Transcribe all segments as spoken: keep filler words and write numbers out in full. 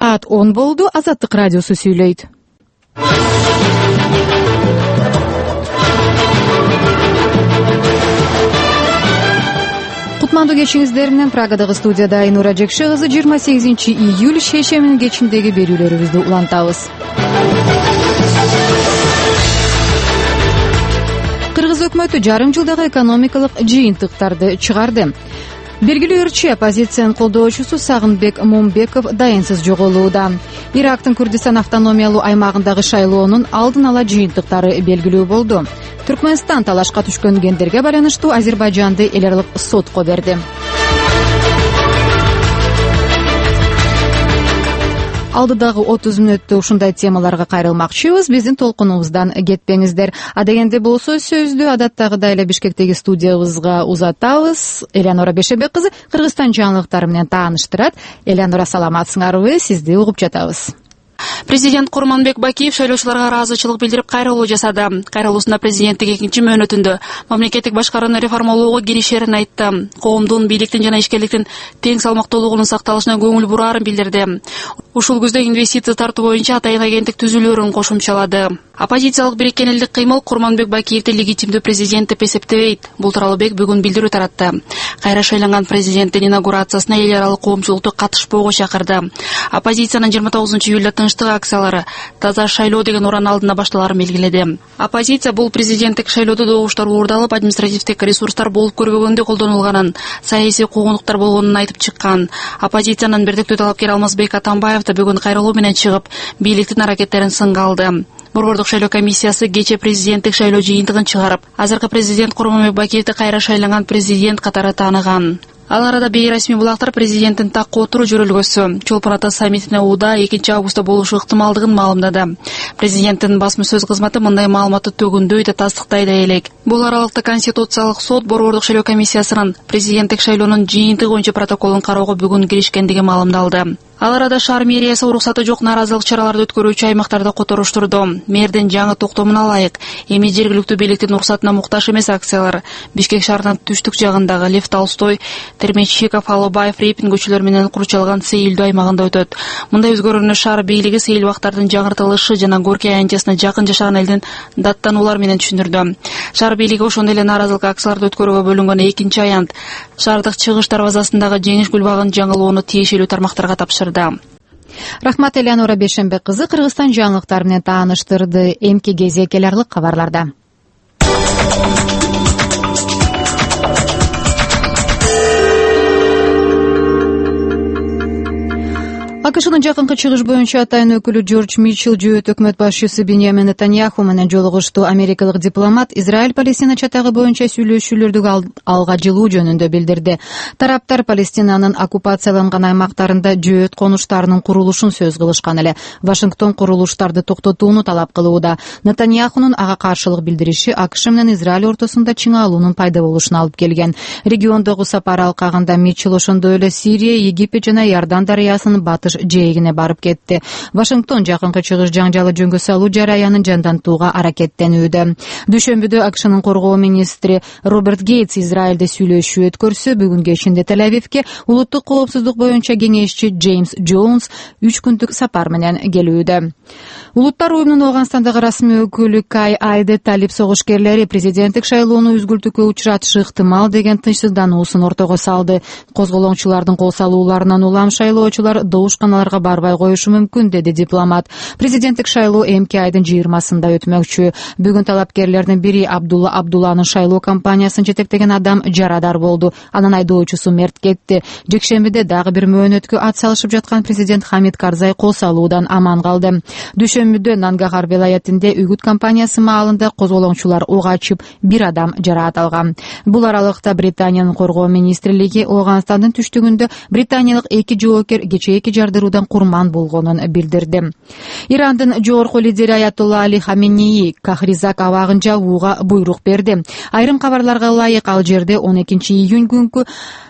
Саат он болду. Азаттык радиосу сүйлөйт. Кутмандуу кечиңиздер менен Прагадагы студияда Айнура Жекше кызы жыйырма сегизинчи июль шейшембинин кечиндеги берүүлөрүбүздү улантабыз. Кыргыз өкмөтү жарым жылдагы экономикалык жыйынтыктарды чыгарды. Белгилүү ырчы оппозициянын колдоочусу Сагынбек Момбеков дайынсыз жоголууда. Ирактын Курдистан автономиялуу аймагындагы шайлоонун алдын ала жыйынтыктары белгилүү болду. Түркмөнстан талашка түшкөн кендерге байланыштуу Азербайжанды эл аралык сотко берди. Алдыдагы отуз мүнөттө ушундай темаларга кайрылмакчыбыз. Биздин толкунубуздан кетпеңиздер. Адегенде болсо сөздү адаттагыдай эле Бишкектеги студиябызга узатабыз. Элеонора Бейшенбек кызы Кыргызстан жаңылыктары менен тааныштырат. Элеонора, саламатсыңарбы? Сизди угуп жатабыз. Президент Курманбек Бакиев шайлоочуларга ыраазычылык билдирип кайрылуу жасады. Кайрылуусунда президенттик экинчи мөөнөтүндө мамлекеттик башкарууну реформалоого киришерин айтты. Коомдун, бийликтин жана ишкерликтин тең салмактуулугунун сакталышына көңүл бурарын билдирди. Ушул күздө инвестиция тартуу боюнча атайын агенттик түзүлөөрүн кошумчалады. Оппозициялык бириккен элдик кыймыл Курманбек Бакиевди легитимдүү президент деп эсептебейт. Бул тууралуу бек бүгүн билдирүү таратты. Кайра шайланган президенттин инаугурациясына эл аралык коомчулукту катышпоого чакырды. Оппозициянын жыйырма тогузунчу июлда тынчтык акциялары таза шайлоо деген уран алдына башталарын белгиледи. Оппозиция бул президенттик шайлоодо добуштар уурдалып, административдик ресурстар болуп көрбөгөндө колдонулганын, саясий куугунтуктар болгонун айтып чыккан. Оппозициянын бирдиктүү талапкери Алмазбек Атамбаев да бүгүн кайрылуу менен чыгып, бийликтин аракеттерин сынга алды. Борбордук шайлоо комиссиясы кече президенттик шайлоо жыйынтыгын чыгарып, азыркы президент Курманбек Бакиевди кайра шайланган президент катары тааныган. Ал арада бейресмий булактар президенттин такка отуруу жөрөлгөсү Чолпон Ата саммитине ууда экинчи августта болушу ыктымалдыгын маалымдады. Президенттин басма сөз кызматы мындай маалыматты төгүндөй да тастыктай да элек. Бул аралыкта Конституциялык сот Борбордук шайлоо комиссиясынын президенттик шайлоонун жыйынтыгы боюнча протоколун кароого бүгүн киришкендиги маалымдалды. Ал арада шаар мэриясы уруксаты жок нааразылык чараларды өткөрүүчү аймактарда которуштурду. Мэрдин жаңы токтомуна ылайык эми жергиликтүү бийликтин уруксатына муктаж эмес акциялар Бишкек шаарынын түштүк жагындагы Лев Толстой, Термечиков, Алыбаев, Репин көчөлөрү менен курчалган Сейилдүү аймагында өтөт. Мындай өзгөрүүнү шаар бийлиги сейилбактардын жаңыртылышы жана Горький аянтчасына жакын жашаган элдин даттануулары менен түшүндүрдү. Шаар бийлиги ошондой эле нааразылык акцияларды өткөрүүгө бөлүнгөн экинчи аянт шаардык чыгыш дарбазасындагы Жеңиш гүлбагын жаңылоону тиешелүү тармактарга тапшырды. Рахмат, Элеонора Бейшенбек кызы Кыргызстан жаңылыктары менен тааныштырды. Эмки кезек эл аралык кабарларда. АКШнын жакынкы чыгыш боюнча атайын өкүлү Джордж Митчелл жөөт өкмөт башчысы Беньямин Нетаньяху менен жолугушту. Америкалык дипломат Израиль-Палестина чатагы боюнча сүйлөшүүлөрдү алга жылуу жөнүндө билдирди. Тараптар Палестинанын оккупацияланган аймактарында жөөт конуштарынын курулушун сөз кылышкан эле. Вашингтон курулуштарды токтотууну талап кылууда. Нетаньяхунун ага каршылык билдириши АКШ менен Израиль ортосунда чыңалуунун пайда болушуна алып келген. Региондогу сапар алкагында Митчелл ошондой эле Сирия, Египет жана Иордан дарыясынын батыш жээгине барып кетти. Вашингтон жакынкы чыгыш жаңжалы жөнгө салуу жараянын жандантууга аракеттенүүдө. Дүйшөмбүдө АКШнын коргоо министри Роберт Гейтс Израилде сүйлөшүү өткөрсө, бүгүн кечинде Тель-Авивге улуттук коопсуздук боюнча кеңешчи Джеймс Джонс үч күндүк сапар менен келүүдө. Улуттар уюмунун Ооганстандагы расмий өкүлү Кай Айде талип согушкерлери президенттик шайлоону үзгүлтүүгө учуратышы ыктымал деген тынчсыздануусун ортого салды. Козголоңчулардын кол салууларынан улам шайлоочулар добушканаларга барбай коюшу мүмкүн, деди дипломат. Президенттик шайлоо эмки айдын жыйырмасында өтмөкчү. Бүгүн талапкерлердин бири Абдулла Абдулланын шайлоо кампаниясын жетектеген адам жарадар болду. Анын айдоочусу мерт кетти. Жекшембиде дагы бир мөөнөткө ат салышып жаткан президент Хамид Карзай кол салуудан аман калды. Дүйшөмбүдө Нангахар велаятинде үгүт кампаниясы маалында козголоңчулар ок ачып, бир адам жараат алган. Бул аралыкта Британиянын коргоо министрлиги Ооганстандын түштүгүндө британиялык эки жоокер кечээ эки жардыруудан курман болгонун билдирди. Ирандын жогорку лидери Аятолла Али Хаменеи Кахризак абагын жабууга буйрук берди. Айрым кабарларга ылайык, ал жерде он экинчи июнь күнкү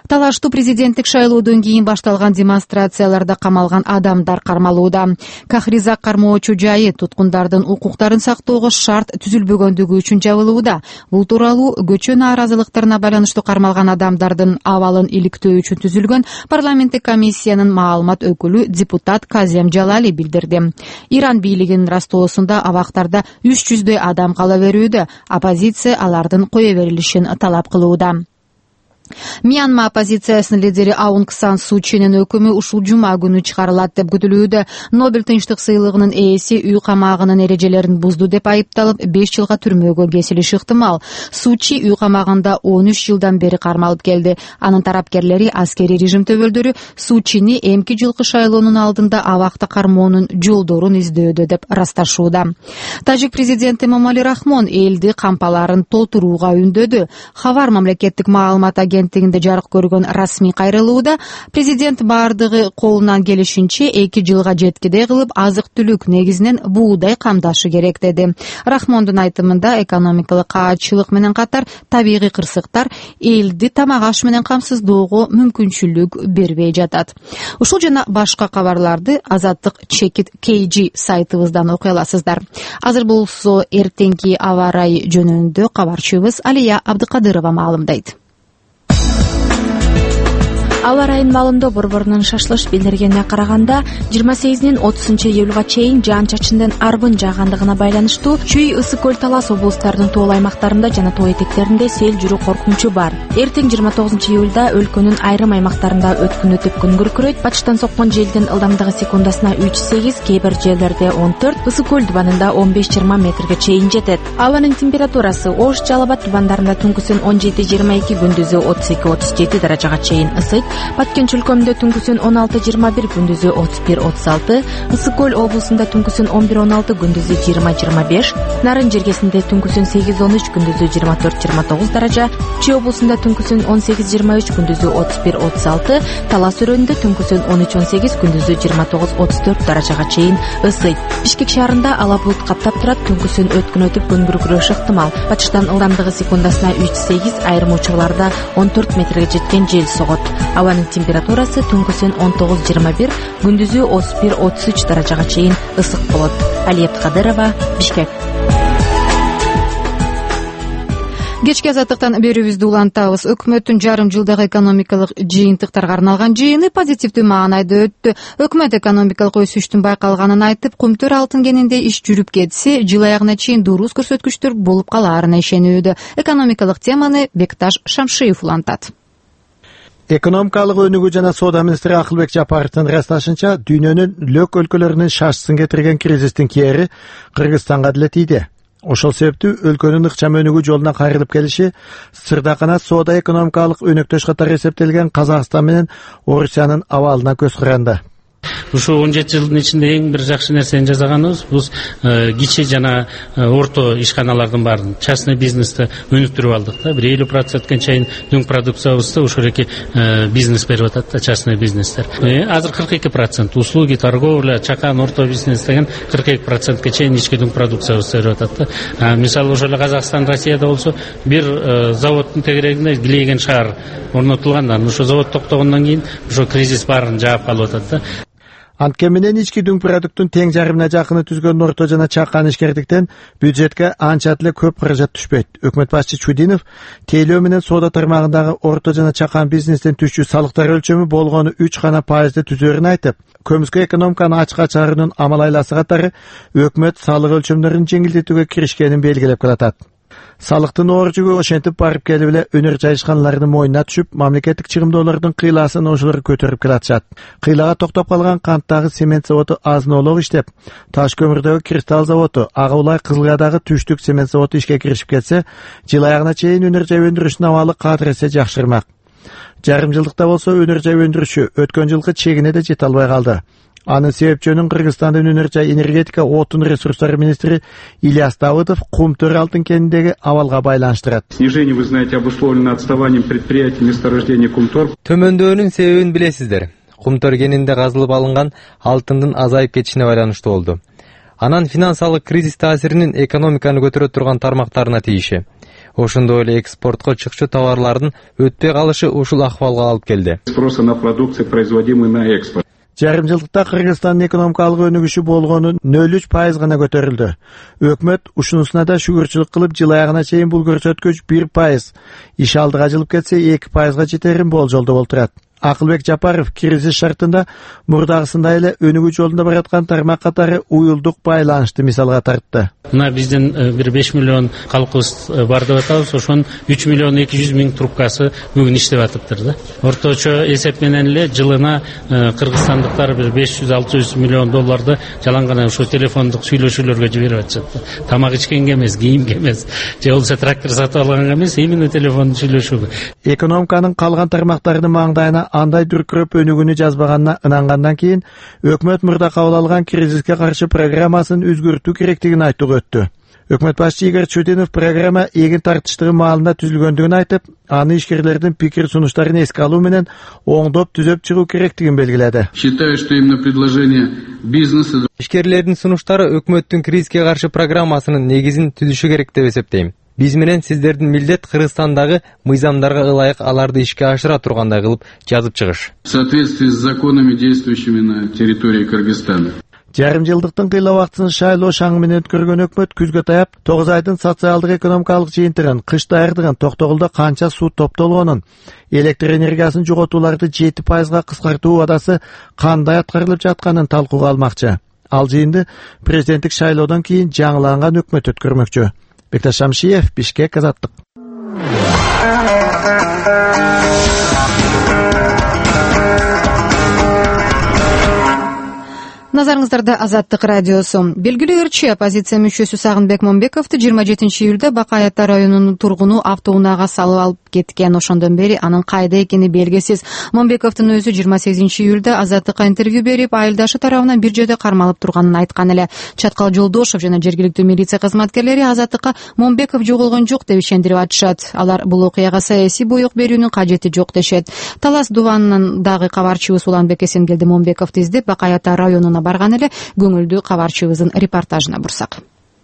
Талаштуу президенттик шайлоодон кийин башталган демонстрацияларда камалган адамдар кармалууда. Кахризак кармоочу жайы туткундардын укуктарын сактоого шарт түзүлбөгөндүгү үчүн жабылууда. Бул тууралуу көчө нааразылыктарына байланыштуу кармалган адамдардын абалын иликтөө үчүн түзүлгөн парламенттик комиссиянын маалымат өкүлү депутат Казем Жалали билдирди. Иран бийлигинин растоосунда абактарда үч жүздөй адам кала берүүдө. Оппозиция алардын кое берилишин талап кылууда. Мьянма оппозициясынын лидери Аунг Сан Суу Чинин өкүмү ушул жума күнү чыгарылат деп күтүлүүдө. Нобель тынчтык сыйлыгынын ээси үй камагынын эрежелерин бузду деп айыпталып, беш жылга түрмөгө кесилиши ыктымал. Суу Чи үй камагында он үч жылдан бери кармалып келди. Анын тарапкерлери аскерий режим төбөлдөрү Суу Чини эмки жылкы шайлоонун алдында абакта кармоонун жолдорун издөөдө деп ырасташууда. Тажик президенти Эмомали Рахмон элди кампаларын толтурууга үндөдү. Хабар мамлекеттик маалымат агенттигинде жарык көргөн расмий кайрылууда президент бардыгы колунан келишинче эки жылга жеткидей кылып азык-түлүк, негизинен буудай камдашы керек деди. Рахмондун айтымында экономикалык каатчылык менен катар табигый кырсыктар элди тамак аш менен камсыздоого мүмкүнчүлүк бербей жатат. Ушул жана башка кабарларды Азаттык чекит кей джи сайтыбыздан окуй аласыздар. Азыр болсо эртеңки аба ырайы жөнүндө кабарчыбыз Алия Абдыкадырова маалымдайт. Аба ырайынын маалымдоо борборунун шашлыш билдиргенине караганда, жыйырма сегизинен отузунчу июлга чейин жаан-чачындын арбын жаагандыгына байланыштуу Чүй, Ысык көл, Талас облустарынын тоол аймактарында жана тоо этектеринде сел жүрүү коркунучу бар. Эртең жыйырма тогузунчу июлда өлкөнүн айрым аймактарында өткүн өтүп күн күркүрөйт. Батыштан соккон желдин ылдамдыгы секундасына үч сегиз, кээ бир жерлерде он төрт, Ысык көл тубанында он беш жыйырма метрге чейин жетет. Абанын температурасы Ош, Жалал Абад тубандарында түнкүсүн он жети жыйырма эки, күндүзү отуз эки отуз жети даражага чейин ысыйт. Баткенч өлкөмдө түнкүсүн он алты жыйырма бир, күндүзү отуз бир отуз алты, Ысык көл облусунда түнкүсүн он бир он алты, күндүзү жыйырма жыйырма беш, Нарын жергесинде түнкүсүн сегиз он үч, күндүзү жыйырма төрт жыйырма тогуз даража, Чүй облусунда түнкүсүн он сегиз жыйырма үч, күндүзү отуз бир отуз алты, Талас өрөөнүндө түнкүсүн он үч он сегиз, күндүзү жыйырма тогуз отуз төрт даражага чейин ысыйт. Бишкек шаарында ала булут каптап турат, түнкүсүн өткүн өтүп күн күркүрөшү ыктымал. Батыштан ылдамдыгы секундасына үч сегиз, айрым учурларда он төрт метрге жеткен жел согот. Абанын температурасы түнкүсүн он тогуз жыйырма бир, күндүзү отуз бир отуз үч даражага чейин ысык болот. Алия Абдыкадырова, Бишкек. Кечки азаттыктан берүүбүздү улантабыз. Өкмөттүн жарым жылдагы экономикалык жыйынтыктарга арналган жыйыны позитивдүү маанайда өттү. Өкмөт экономикалык өсүштүн байкалганын айтып, Кумтөр алтын кенинде иш жүрүп кетсе, жыл аягына чейин дурус көрсөткүчтөр болуп калаарына ишенүүдө. Экономикалык теманы Бекташ Шамшиев улантат. Экономикалык өнүгүү жана соода министри Акылбек Жапаровдун ырасташынча, дүйнөнүн лөк өлкөлөрүнүн шашсын кетирген кризистин кээри Кыргызстанга деле тийди. Ошол себептүү өлкөнүн ыкчам өнүгүү жолуна кайрылып келиши сырдакана соода экономикалык өнөктөш катары эсептелген Казакстан менен Орусиянын абалына көз куранды. Ушул он жети жылдын ичинде эң бир жакшы нерсени жасаганыбыз бул кичи жана орто ишканалардын баарын частный бизнести өнүктүрүп алдык да. Бир элүү процентке чейин дүң продукциябызды ушул эки бизнес берип атат да, частный бизнестер. Азыр кырк эки процент услуги, торговля, чакан орто бизнес деген кырк эки процентке чейин ички дүң продукциябызды берип атат да. Мисалы ошол эле Казакстан, Россияда болсо бир заводдун тегерегинде Глейген шаар орнотулган. Ошол завод токтогондон кийин ошо кризис баарын жаап калып атат да. Анткени менен ички дүң продукттун тең жарымына жакыны түзгөн орто жана чакан ишкердиктен бюджетке анча эле көп каражат түшпөйт. Өкмөт башчы Чудинов тейлөө менен соода тармагындагы орто жана чакан бизнестен түшчү салыктар өлчөмү болгону үч гана пайызды түзөрүн айтып, көмүскө экономиканы ачыкка чыгаруунун амал айласы катары өкмөт салык өлчөмдөрүн жеңилдетүүгө киришкенин белгилеп келатат. Салыктын ооржугу ошентип барып келип эле өнөр жайышканалардын мойнуна түшүп, мамлекеттик чыгымдоолордун кыйласын ошолор көтөрүп келатышат. Кыйлага токтоп калган канттагы цемент заводу азын-олук иштеп, Таш көмүрдөгү кристалл заводу, ага улай Кызылгадагы түштүк цемент заводу ишке киришип кетсе, жыл аягына чейин өнөр жай өндүрүшүнүн абалы кадыр эсе жакшырмак. Жарым жылдыкта болсо өнөр жай өндүрүшү өткөн жылкы чегине да жете албай калды. Анын себепчөнүн Кыргызстандын өнөр жай энергетика отун ресурстары министри Ильяс Давыдов Кумтөр алтын кенindеги абалга байланыштырат. Снижение, вы знаете, обусловлено отставанием предприятий месторождения Кумтор. Төмөндөөнүн себебин билесиздер. Кумтөр кенинде казылып алынган алтындын азайып кетишине байланыштуу болду. Анан финансылык кризис таасиринин экономиканы көтөрө турган тармактарына тийиши. Ошондой эле экспортко чыкчу товарлардын өтпөй калышы ушул акыбалга алып келди. Спроса на продукцию, производимую на экспорт. Жарым жылдыкта Кыргызстандын экономикалык өнүгүшү болгону нөл үч пайыз гана көтөрүлдү. Өкмөт ушунусуна да шүгүрчүлүк кылып, жыл аягына чейин бул көрсөткүч бир пайыз, иш алдыга жылып кетсе эки пайызга жетерин болжолдоп олтурат. Акылбек Жапаров кризис шартында мурдагысындай эле өнүгүү жолунда бараткан тармак катары уюлдук байланышты мисалга тартты. Мына биздин бир беш миллион калкыбыз бар деп атабыз, ошонун үч миллион эки жүз миң трубкасы бүгүн иштеп атыптыр да. Орточо эсеп менен эле жылына кыргызстандыктар бир беш жүз алты жүз миллион долларды жалаң гана ошо телефондук сүйлөшүүлөргө жиберип атышат. Тамак ичкенге эмес, кийимге эмес, же болбосо трактор сатып алганга эмес, именно телефондун сүйлөшүүгө. Экономиканын калган тармактарынын маңдайына андай дүркүрөп өнүгүүнү жазбаганына ынангандан кийин өкмөт мурда кабыл алган кризиске каршы программасын өзгөртүү керектигин айтууга өттү. Өкмөт башчы Игорь Чудинов программа эгин тартыштыгы маалында түзүлгөндүгүн айтып, аны ишкерлердин пикир сунуштарын эске алуу менен оңдоп түзөп чыгуу керектигин белгиледи. Считаю, что именно предложение бизнеса ишкерлердин сунуштары өкмөттүн кризиске каршы программасынын негизин түзүшү керек деп эсептейм. Биз менен сиздердин милдет Кыргызстандагы мыйзамдарга ылайык аларды ишке ашыра тургандай кылып жазып чыгыш. В соответствии с законами, действующими на территории Кыргызстана. Жарым жылдыктын кыйла убактысын шайлоо шаңы менен өткөргөн өкмөт күзгө таяп тогуз айдын социалдык экономикалык жыйынтыгын, кыш даярдыгын, токтогулда канча суу топтолгонун, электр энергиясын жоготууларды жети пайызга кыскартуу убадасы кандай аткарылып жатканын талкууга алмакчы. Ал жыйынды президенттик шайлоодон кийин жаңыланган өкмөт өткөрмөкчү. Бекташ Шамшиев, Бишкек, Азаттык. Назарыңыздарда Азаттык радиосу. Белгилүү ырчы оппозиция мүчөсү Сагынбек Момбековду жыйырма жетинчи июлда Бакай Ата районунун тургуну автоунаага салып алып кеткен. Ошондон бери анын кайда экени белгисиз. Момбековдун өзү жыйырма сегизинчи июлда Азаттыкка интервью берип, айылдашы тарабынан бир жерде кармалып турганын айткан эле. Чаткал Жолдошов жана жергиликтүү милиция кызматкерлери Азаттыкка Момбеков жоголгон жок деп ишендирип атышат. Алар бул окуяга саясий боек берүүнүн кажети жок дешет. Талас Дуванынан дагы кабарчыбыз Уланбек Эсенгелди Момбековду издеп Бакай Ата районуна барган эле. Көңүлдүү кабарчыбыздын репортажына бурсак.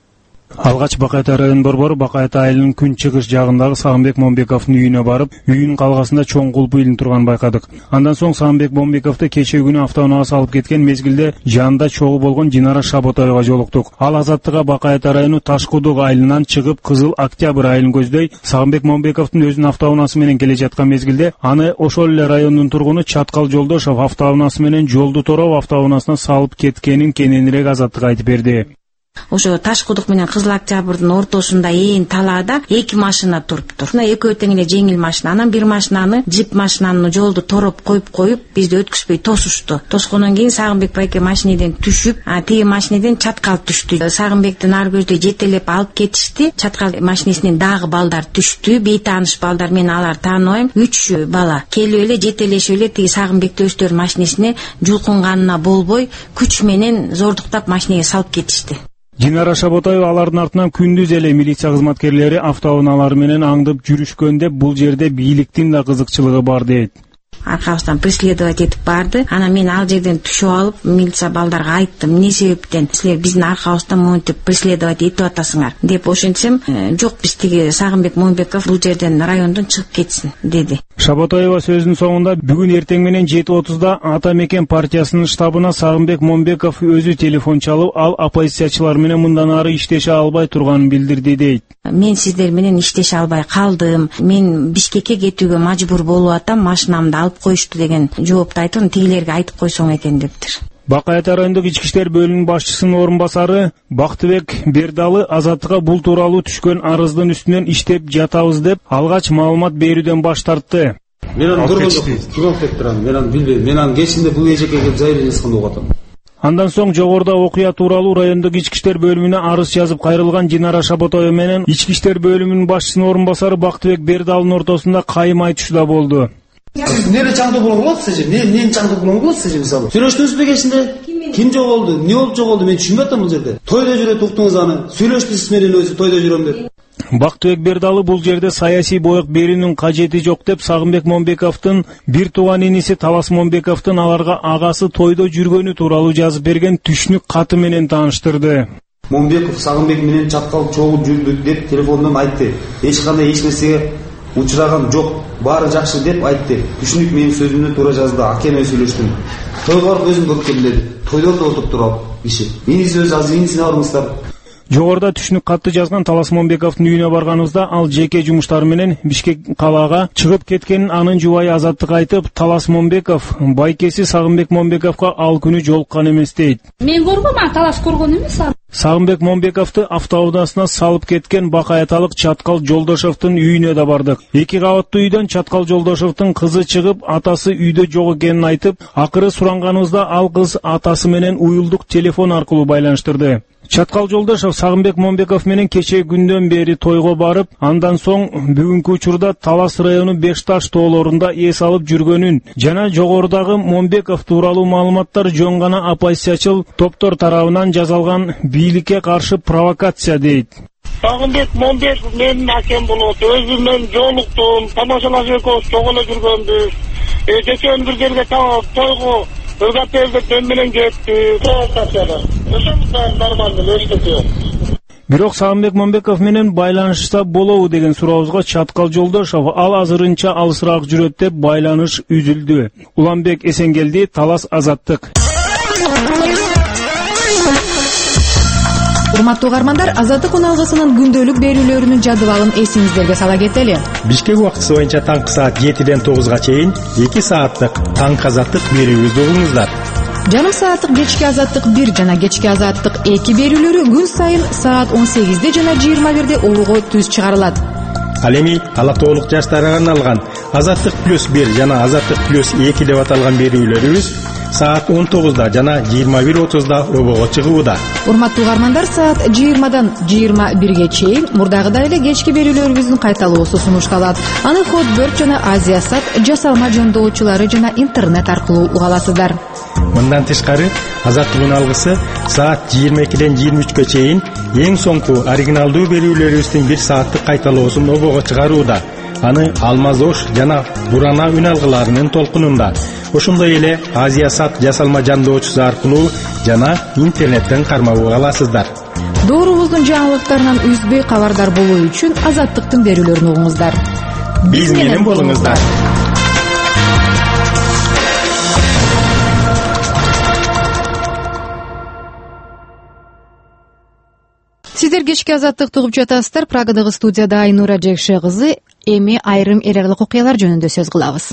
Алгач Бакай Ата район борбору Бакай Ата айылынын күн чыгыш жагындагы Сагынбек Момбековдун үйүнө барып, үйүнүн калгасында чоң кулпу илинип турганын байкадык. Андан соң Сагынбек Момбековду кечээ күнү автоунаага салып кеткен мезгилде жанында чогуу болгон Динара Шаботаева жолуктук. Ал Азаттыкка Бакай Ата району Ташкудук айылынан чыгып, Кызыл Октябрь айылын көздөй Сагынбек Момбековдун өзүнүн автоунаасы менен келе жаткан мезгилде аны ошол эле райондун тургуну Чаткал Жолдошов автоунаасы менен жолду тороп автоунаасына салып кеткенин кененирээк Азаттыкка айтып берди. Ошо Ташкудук менен Кызыл Октябрдын ортосунда ээн талаада эки машина туруптур. Экөө тең эле жеңил машина. Анан бир машинаны, джип машинаны жолду тороп коюп коюп, бизди өткүзбөй тосушту. Тоскондон кийин Сагынбек байке машинеден түшүп, тиги машинеден Чаткал түштү. Сагынбектин ар көздөй жетелеп алып кетишти. Чаткал машинесинен дагы балдар түштү. Бейтааныш балдар, мен алар тааныбайм. үч бала келип эле жетелешип эле тиги Сагынбекти өздөрүнүн машинесине жулкунганына болбой, күч менен зордуктап машинеге салып кетишти. Динара Шаботаева алардын артынан күндүз эле милиция кызматкерлери автоунаалары менен аңдып жүрүшкөндө бул жерде бийликтин да кызыкчылыгы бар дейт. Аркабыздан преследовать этип барды. Анан мен ал жерден түшүп алып, милиция балдарга айттым, эмне себептен силер биздин аркабыздан монтип преследовать этип атасыңар деп ошентсем, жок, биз тиги Сагынбек Момбеков бул жерден райондон чыгып кетсин деди. Шаботаева сөзүнүн соңунда бүгүн эртең менен жети отузда Ата Мекен партиясынын штабына Сагынбек Момбеков өзү телефон чалып, ал оппозициячылар менен мындан ары иштеше албай турганын билдирди дейт. Мен сиздер менен иштеше албай калдым. Мен Бишкекке кетүүгө мажбур болуп атам, машинамды алып коюшту деген жоопту айтып, тигилерге айтып койсоң экен дептир. Бакай Ата райондук ички иштер бөлүмүнүн башчысынын орун басары Бактыбек Бердалы Азаттыкка бул тууралуу түшкөн арыздын үстүнөн иштеп жатабыз деп алгач маалымат берүүдөн баш тартты. Мен аны көргөн жок деп турам. Мен аны билбейм. Мен аны кечинде бул эжекке келип заявление жазганда угатам. Андан соң жогоруда окуя тууралуу райондук ички иштер бөлүмүнө арыз жазып кайрылган Динара Шаботаева менен ички иштер бөлүмүнүн башчысынын орун басары Бактыбек Бердалынын ортосунда кайым айтышууда болду. Нене чаңды булуң болот сиз? Не, нени чаңды булуң болот сиз мисалы? Сүйлөштүңүзбү кечинде? Ким жоголду? Эмне болуп жоголду? Мен түшүнбөй атам бул жерде. Тойдо жүрөт уктуңуз аны. Сүйлөштүңүз менен өзү тойдо жүрөм деп. Бактыбек Бердалы бул жерде саясий боек берүүнүн кажети жок деп Сагынбек Момбековдун бир тууган иниси Талас Момбековдун аларга агасы тойдо жүргөнү тууралуу жазып берген түшүнүк каты менен тааныштырды. Момбеков Сагынбек менен чаткал чогуу жүрдүк деп телефондон айтты. Эч кандай эч нерсеге учураган жок, баары жакшы деп айтты. Түшүнүк менин сөзүмдү туура жазды. Акеме сүйлөштүм. Тойго барып өзүм көрүп келдим деди. Тойдордо отуруп турат киши. Мени сөз аз иңисине барыңыздар. Жогоруда түшүнүк катты жазган Талас Момбековдун үйүнө барганыбызда ал жеке жумуштары менен Бишкек калаага чыгып кеткенин анын жубайы Азаттык айтып, Талас Момбеков байкеси Сагынбек Момбековго ал күнү жолуккан эмес дейт. Мен көргөм, Талас көргөн эмес. Сагынбек Момбековду автоунаасына салып кеткен бакаяталык Чаткал Жолдошовдун үйүнө да бардык. Эки кабаттуу үйдөн Чаткал Жолдошовдун кызы чыгып, атасы үйдө жок экенин айтып, акыры суранганыбызда ал кыз атасы менен уюлдук телефон аркылуу байланыштырды. Чаткал Жолдошов Сагынбек Момбеков менен кече күндөн бери тойго барып, андан соң бүгүнкү учурда Талас району Бешташ тоолорунда эс алып жүргөнүн жана жогорудагы Момбеков тууралуу маалыматтар жөн гана оппозициячыл топтор тарабынан жасалган бийликке каршы провокация дейт. Сагынбек Момбеков менин акем болот. Өзү менен жолуктум, тамашалашып экөөбүз чогуу эле жүргөнбүз. Кечээ бир жерге тойго Өргөпөлдө мен менен кетти. Провокацияда. Ошондо нормально эчтеке. Бирок Сагынбек Момбеков менен байланышса болобу деген сурообузга Чаткал Жолдошов ал азырынча алысыраак жүрөт деп байланыш үзүлдү. Уланбек Эсенгелди, Талас Азаттык. Урматтуу угармандар, Азаттык уналгысынын күндөлүк берүүлөрүнүн жадыбалын эсиңиздерге сала кетели. Бишкек убактысы боюнча таңкы саат жетиден тогузга чейин эки сааттык таңкы азаттык берүүбүздү угуңуздар. Жарым сааттык кечки азаттык бир жана кечки азаттык эки берүүлөрү күн сайын саат он сегизде жана жыйырма бирде уруго түз чыгарылат. Ал эми ала тоолук жаштарга арналган Азаттык плюс бир жана Азаттык плюс эки деп аталган берүүлөрүбүз саат он тогузда жана жыйырма бир отузда обого чыгууда. Урматтуу угармандар, саат жыйырмадан жыйырма бирге чейин мурдагыдай эле кечки берүүлөрүбүздүн кайталоосу сунушталат. Аны Хотберт жана Азиясат жасалма жөндөөчүлөрү жана интернет аркылуу уга аласыздар. Мындан тышкары Азаттык уналгысы саат жыйырма экиден жыйырма үчкө чейин эң соңку оригиналдуу берүүлөрүбүздүн бир сааттык кайталоосун обого чыгарууда. Аны Алмаз Ош жана Бурана үн алгыларынын толкунунда, ошондой эле Азиясат жасалма жандоочусу аркылуу жана интернеттен кармап аласыздар. Доорубуздун жаңылыктарынан үзбөй кабардар болуу үчүн Азаттыктын берүүлөрүн угуңуздар. Биз менен болуңуздар. Сиздер кечки Азаттыкты угуп жатасыздар. Прагадагы студияда Айнура Жекше кызы. Эми айрым эл аралык окуялар жөнүндө сөз кылабыз.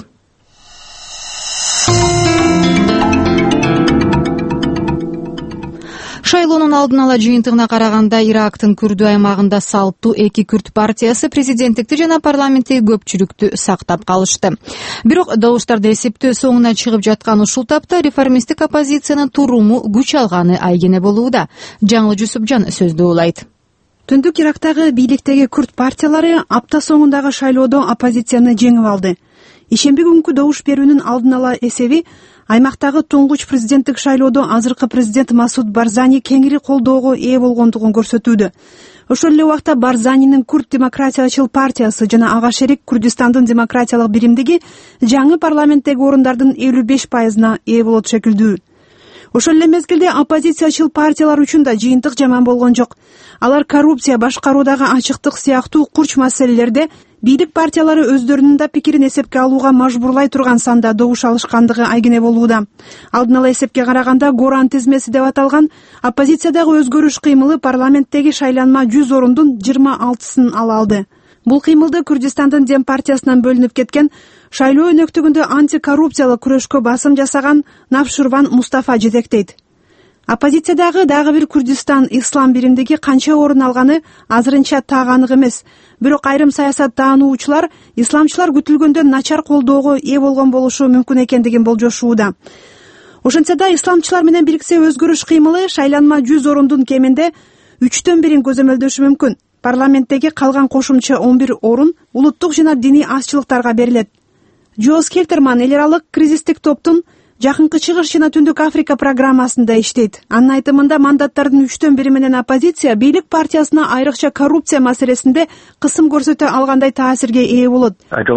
Шайлоонун алдын ала жыйынтыгына караганда Ирактын Күрдү аймагында салттуу эки күрд партиясы президенттикти жана парламенттеги көпчүлүктү сактап калышты. Бирок добуштарды эсептөө соңуна чыгып жаткан ушул тапта реформисттик оппозициянын туруму күч алганы айгене болууда. Жаңыл Жусупжан сөздү улайт. Түндүк Ирактагы бийликтеги күрд партиялары апта соңундагы шайлоодо оппозицияны жеңип алды. Ишемби күнкү добуш берүүнүн алдын ала эсеби аймактагы туңгуч президенттик шайлоодо азыркы президент Масуд Барзани кеңири колдоого ээ болгондугун көрсөтүүдө. Ошол эле убакта Барзанинин Күрд демократиячыл партиясы жана ага шерик Күрдистандын демократиялык биримдиги жаңы парламенттеги орундардын элүү беш пайызына ээ болот шекилдүү. Ошол эле мезгилде оппозициячыл партиялар үчүн да жыйынтык жаман болгон жок. Алар коррупция, башкаруудагы ачыктык сыяктуу курч маселелерде бийлик партиялары өздөрүнүн да пикирин эсепке алууга мажбурлай турган санда добуш алышкандыгы айгине болууда. Алдын ала эсепке караганда Горан тизмеси деп аталган оппозициядагы өзгөрүш кыймылы парламенттеги шайланма жүз орундун жыйырма алтысын ала алды. Бул кыймылды Күрдистандын Дем партиясынан бөлүнүп кеткен шайлоо өнөктүгүндө антикоррупциялык күрөшкө басым жасаган Навшурван Мустафа жетектейт. Оппозициядагы дагы бир Күрдистан ислам биримдиги канча орун алганы азырынча так анык эмес. Бирок айрым саясат таануучулар исламчылар күтүлгөндөн начар колдоого ээ болгон болушу мүмкүн экендигин болжошууда. Ошентсе да исламчылар менен бириксе өзгөрүш кыймылы шайланма жүз орундун кеминде үчтөн бирин көзөмөлдөшү мүмкүн. Парламенттеги калган кошумча он бир орун улуттук жана диний азчылыктарга берилет. Джоз Келтерман эл аралык кризистик топтун Жакынкы Чыгыш жана Түндүк Африка программасында иштейт. Анын айтымында мандаттардын үчтөн бири менен оппозиция бийлик партиясына айрыкча коррупция маселесинде кысым көрсөтө алгандай таасирге ээ болот.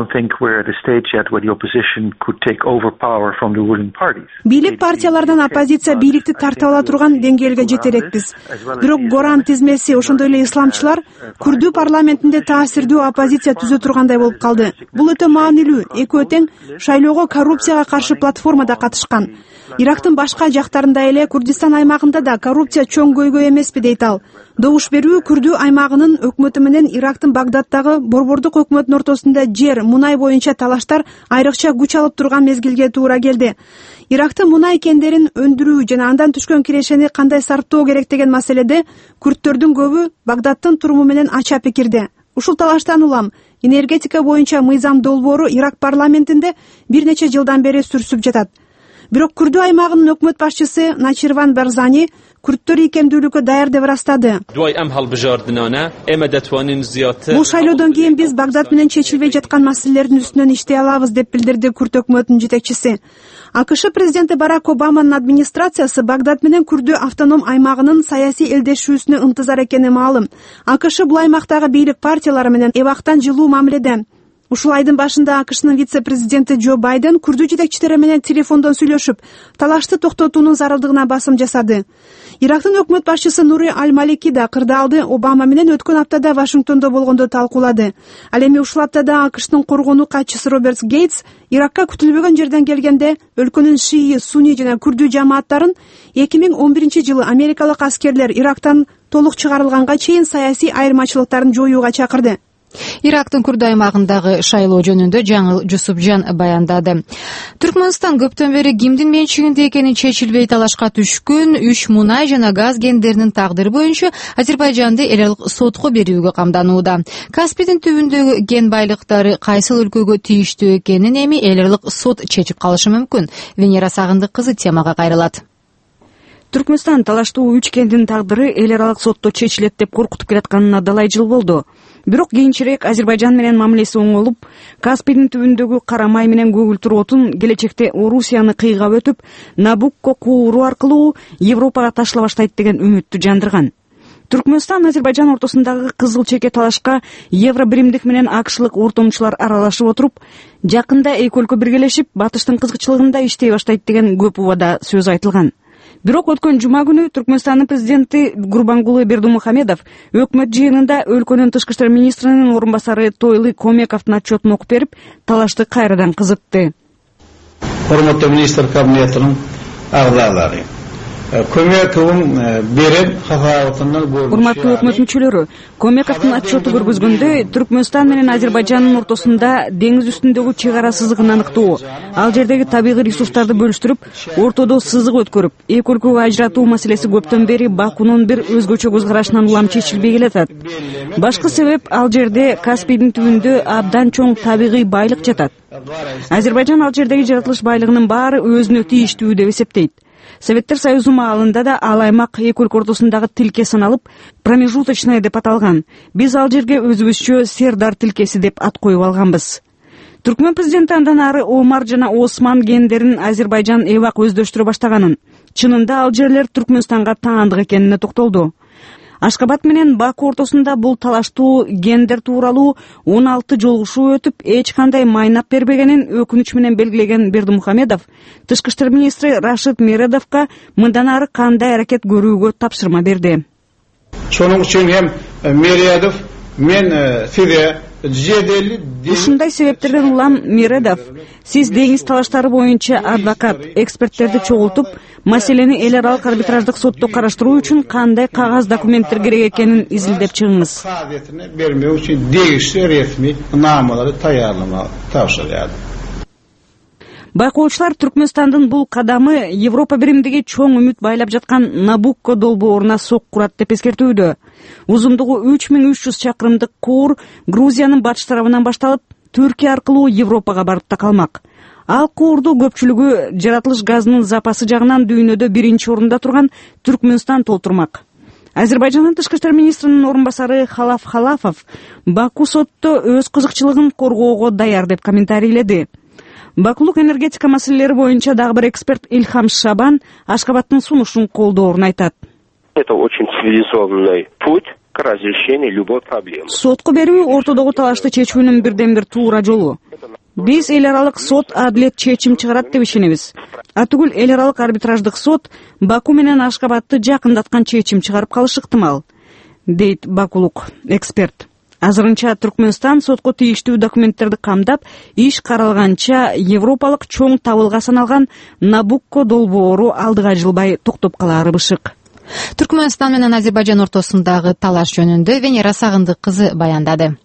Бийлик партиялардан оппозиция бийликти тартып ала турган деңгээлге жете элекпиз. Бирок Горан тизмеси, ошондой эле исламчылар Күрдү парламентинде таасирдүү оппозиция түзө тургандай болуп калды. Бул өтө маанилүү. Экөө тең шайлоого коррупцияга каршы платформада катышкан. Ирактын башка жактарында эле Курдистан аймагында да коррупция чоң көйгөй эмеспи дейт ал. Добуш берүү Күрдү аймагынын өкмөтү менен Ирактын Багдадтагы борбордук өкмөттүн ортосунда жер, мунай боюнча талаштар айрыкча күч алып турган мезгилге туура келди. Ирактын мунай кендерин өндүрүү жана андан түшкөн кирешени кандай сарптоо керек деген маселеде күрдтөрдүн көбү Багдадтын туруму менен ача пикирде. Ушул талаштан улам энергетика боюнча мыйзам долбоору Ирак парламентинде бир нече жылдан бери сүрсүп жатат. Бирок Күрдү аймагынын өкмөт башчысы Начирван Барзани күрдтөр ийкемдүүлүккө даяр деп ырастады. Бул шайлоодон кийин биз Багдад менен чечилбей жаткан маселелердин үстүнөн иштей алабыз деп билдирди Күрд өкмөтүнүн жетекчиси. АКШ президенти Барак Обаманын администрациясы Багдад менен Күрдү автоном аймагынын саясий элдешүүсүнө ынтызар экени маалым. АКШ бул аймактагы бийлик партиялары менен эбактан жылуу мамиледе. Ушул айдын башында АКШнын вице-президенти Джо Байден Күрдү жетекчилери менен телефондон сүйлөшүп, талашты токтотуунун зарылдыгына басым жасады. Ирактын өкмөт башчысы Нури Аль-Малики да кырдаалды Обама менен өткөн аптада Вашингтондо болгондо талкуулады. Ал эми ушул аптада АКШнын коргонуу катчысы Роберт Гейтс Иракка күтүлбөгөн жерден келгенде өлкөнүн шии, суни жана күрдү жамааттарын эки миң он биринчи жылы америкалык аскерлер Ирактан толук чыгарылганга чейин саясий айырмачылыктарын жоюуга чакырды. Ирактын Күрд аймагындагы шайлоо жөнүндө Жаңыл Жусупжан баяндады. Түркмөнстан көптөн бери кимдин менчигинде экени чечилбей талашка түшкөн үч мунай жана газ кендеринин тагдыры боюнча Азербайжанды эл аралык сотко берүүгө камданууда. Каспийдин түбүндөгү кен байлыктары кайсыл өлкөгө тийиштүү экенин эми эл аралык сот чечип калышы мүмкүн. Венера Сагындык кызы темага кайрылат. Түркмөнстан талаштуу үч кендин тагдыры эл аралык сотто чечилет деп коркутуп келатканына далай жыл болду. Бирок кийинчерээк Азербайжан менен мамилеси оңолуп, Каспийдин түбүндөгү кара май менен көгүлтүр отун келечекте Орусияны кыйгап өтүп, Набукко кууру аркылуу Европага ташыла баштайт деген үмүттү жандырган. Түркмөнстан Азербайжан ортосундагы кызыл чеке талашка Евробиримдик менен акшлык ортомчулар аралашып отуруп, жакында эки өлкө биргелешип, батыштын кызыкчылыгында иштей баштайт деген көп убада сөз айтылган. Бирок өткөн жума күнү Түркмөнстандын президенти Гурбангулы Бердимухамедов өкмөт жыйынында өлкөнүн тышкы иштер министринин орун басары Тойлы Комековдун отчетун окуп берип, талашты кайрадан кызытты. Урматтуу министр кабинетинин агдалары. Комековдун берен хафаатынан болуп. Урматтуу өкмөт мүчөлөрү, Комековдун отчету көргөзгөндө Түркмөнстан менен Азербайжандын ортосунда деңиз үстүндөгү чек ара сызыгын аныктоо, ал жердеги табигый ресурстарды бөлүштүрүп, ортодо сызык өткөрүп, эки өлкөгө ажыратуу маселеси көптөн бери Бакунун бир өзгөчө көз карашынан улам чечилбей келатат. Башкы себеп ал жерде Каспийдин түбүндө абдан чоң табигый байлык жатат. Азербайжан ал жердеги жаратылыш байлыгынын баары өзүнө тийиштүү деп эсептейт. Советтер Союзу маалында да ал аймак эки өлкө ортосундагы тилке саналып, промежуточный деп аталган. Биз ал жерге өзүбүзчө Сердар тилкеси деп ат коюп алганбыз. Түркмөн президенти андан ары Омар жана Осман кендерин Азербайжан эбак өздөштүрө баштаганын, чынында ал жерлер Түркмөнстанга таандык экенине токтолду. Ашкабад менен Баку ортосунда бул талаштуу кендер тууралуу он алты жолугушуу өтүп, эч кандай майнап бербегенин өкүнүч менен белгилеген Бердимухамедов тышкы иштер министри Рашид Мередовго мындан ары кандай аракет көрүүгө тапшырма берди. Шонун үчүн эм Мередов мен сизге Ушундай себептерден улам Мередов, сиз деңиз талаштары боюнча адвокат, эксперттерди чогултуп, маселени эл аралык арбитраждык сотто караштыруу үчүн кандай кагаз документтер керек экенин изилдеп чыгыңыз. Бермөө үчүн дегиштүү ресми намаларды даярламак тапшырды. Байкоочулар Түркмөнстандын бул кадамы Европа биримдиги чоң үмүт байлап жаткан Набукко долбооруна сок курат деп эскертүүдө. Узундугу үч миң үч жүз чакырымдык куур Грузиянын батыш тарабынан башталып, Түркия аркылуу Европага барып такалмак. Ал куурду көпчүлүгү жаратылыш газынын запасы жагынан дүйнөдө биринчи орунда турган Түркмөнстан толтурмак. Азербайжандын тышкы иштер министринин орун басары Халаф Халафов Баку сотто өз кызыкчылыгын коргоого даяр деп комментарийледи. бакулук энергетика маселелери боюнча дагы бир эксперт Илхам Шабан Ашкабадтын сунушун колдоорун айтат. Это очень цивилизованный путь к разрешению любой проблемы. Сотко берүү ортодогу талашты чечүүнүн бирден бир туура жолу. Биз эл аралык сот адилет чечим чыгарат деп ишенебиз. Атүгүл эл аралык арбитраждык сот Баку менен Ашкабадты жакындаткан чечим чыгарып калышы ыктымал, дейт бакулук эксперт. Азырынча Түркмөнстан сотко тийиштүү документтерди камдап, иш каралганча европалык чоң табылга саналган Набукко долбоору алдыга жылбай токтоп калаары бышык. Түркмөнстан менен Азербайжан ортосундагы талаш жөнүндө Венера Сагындык кызы баяндады.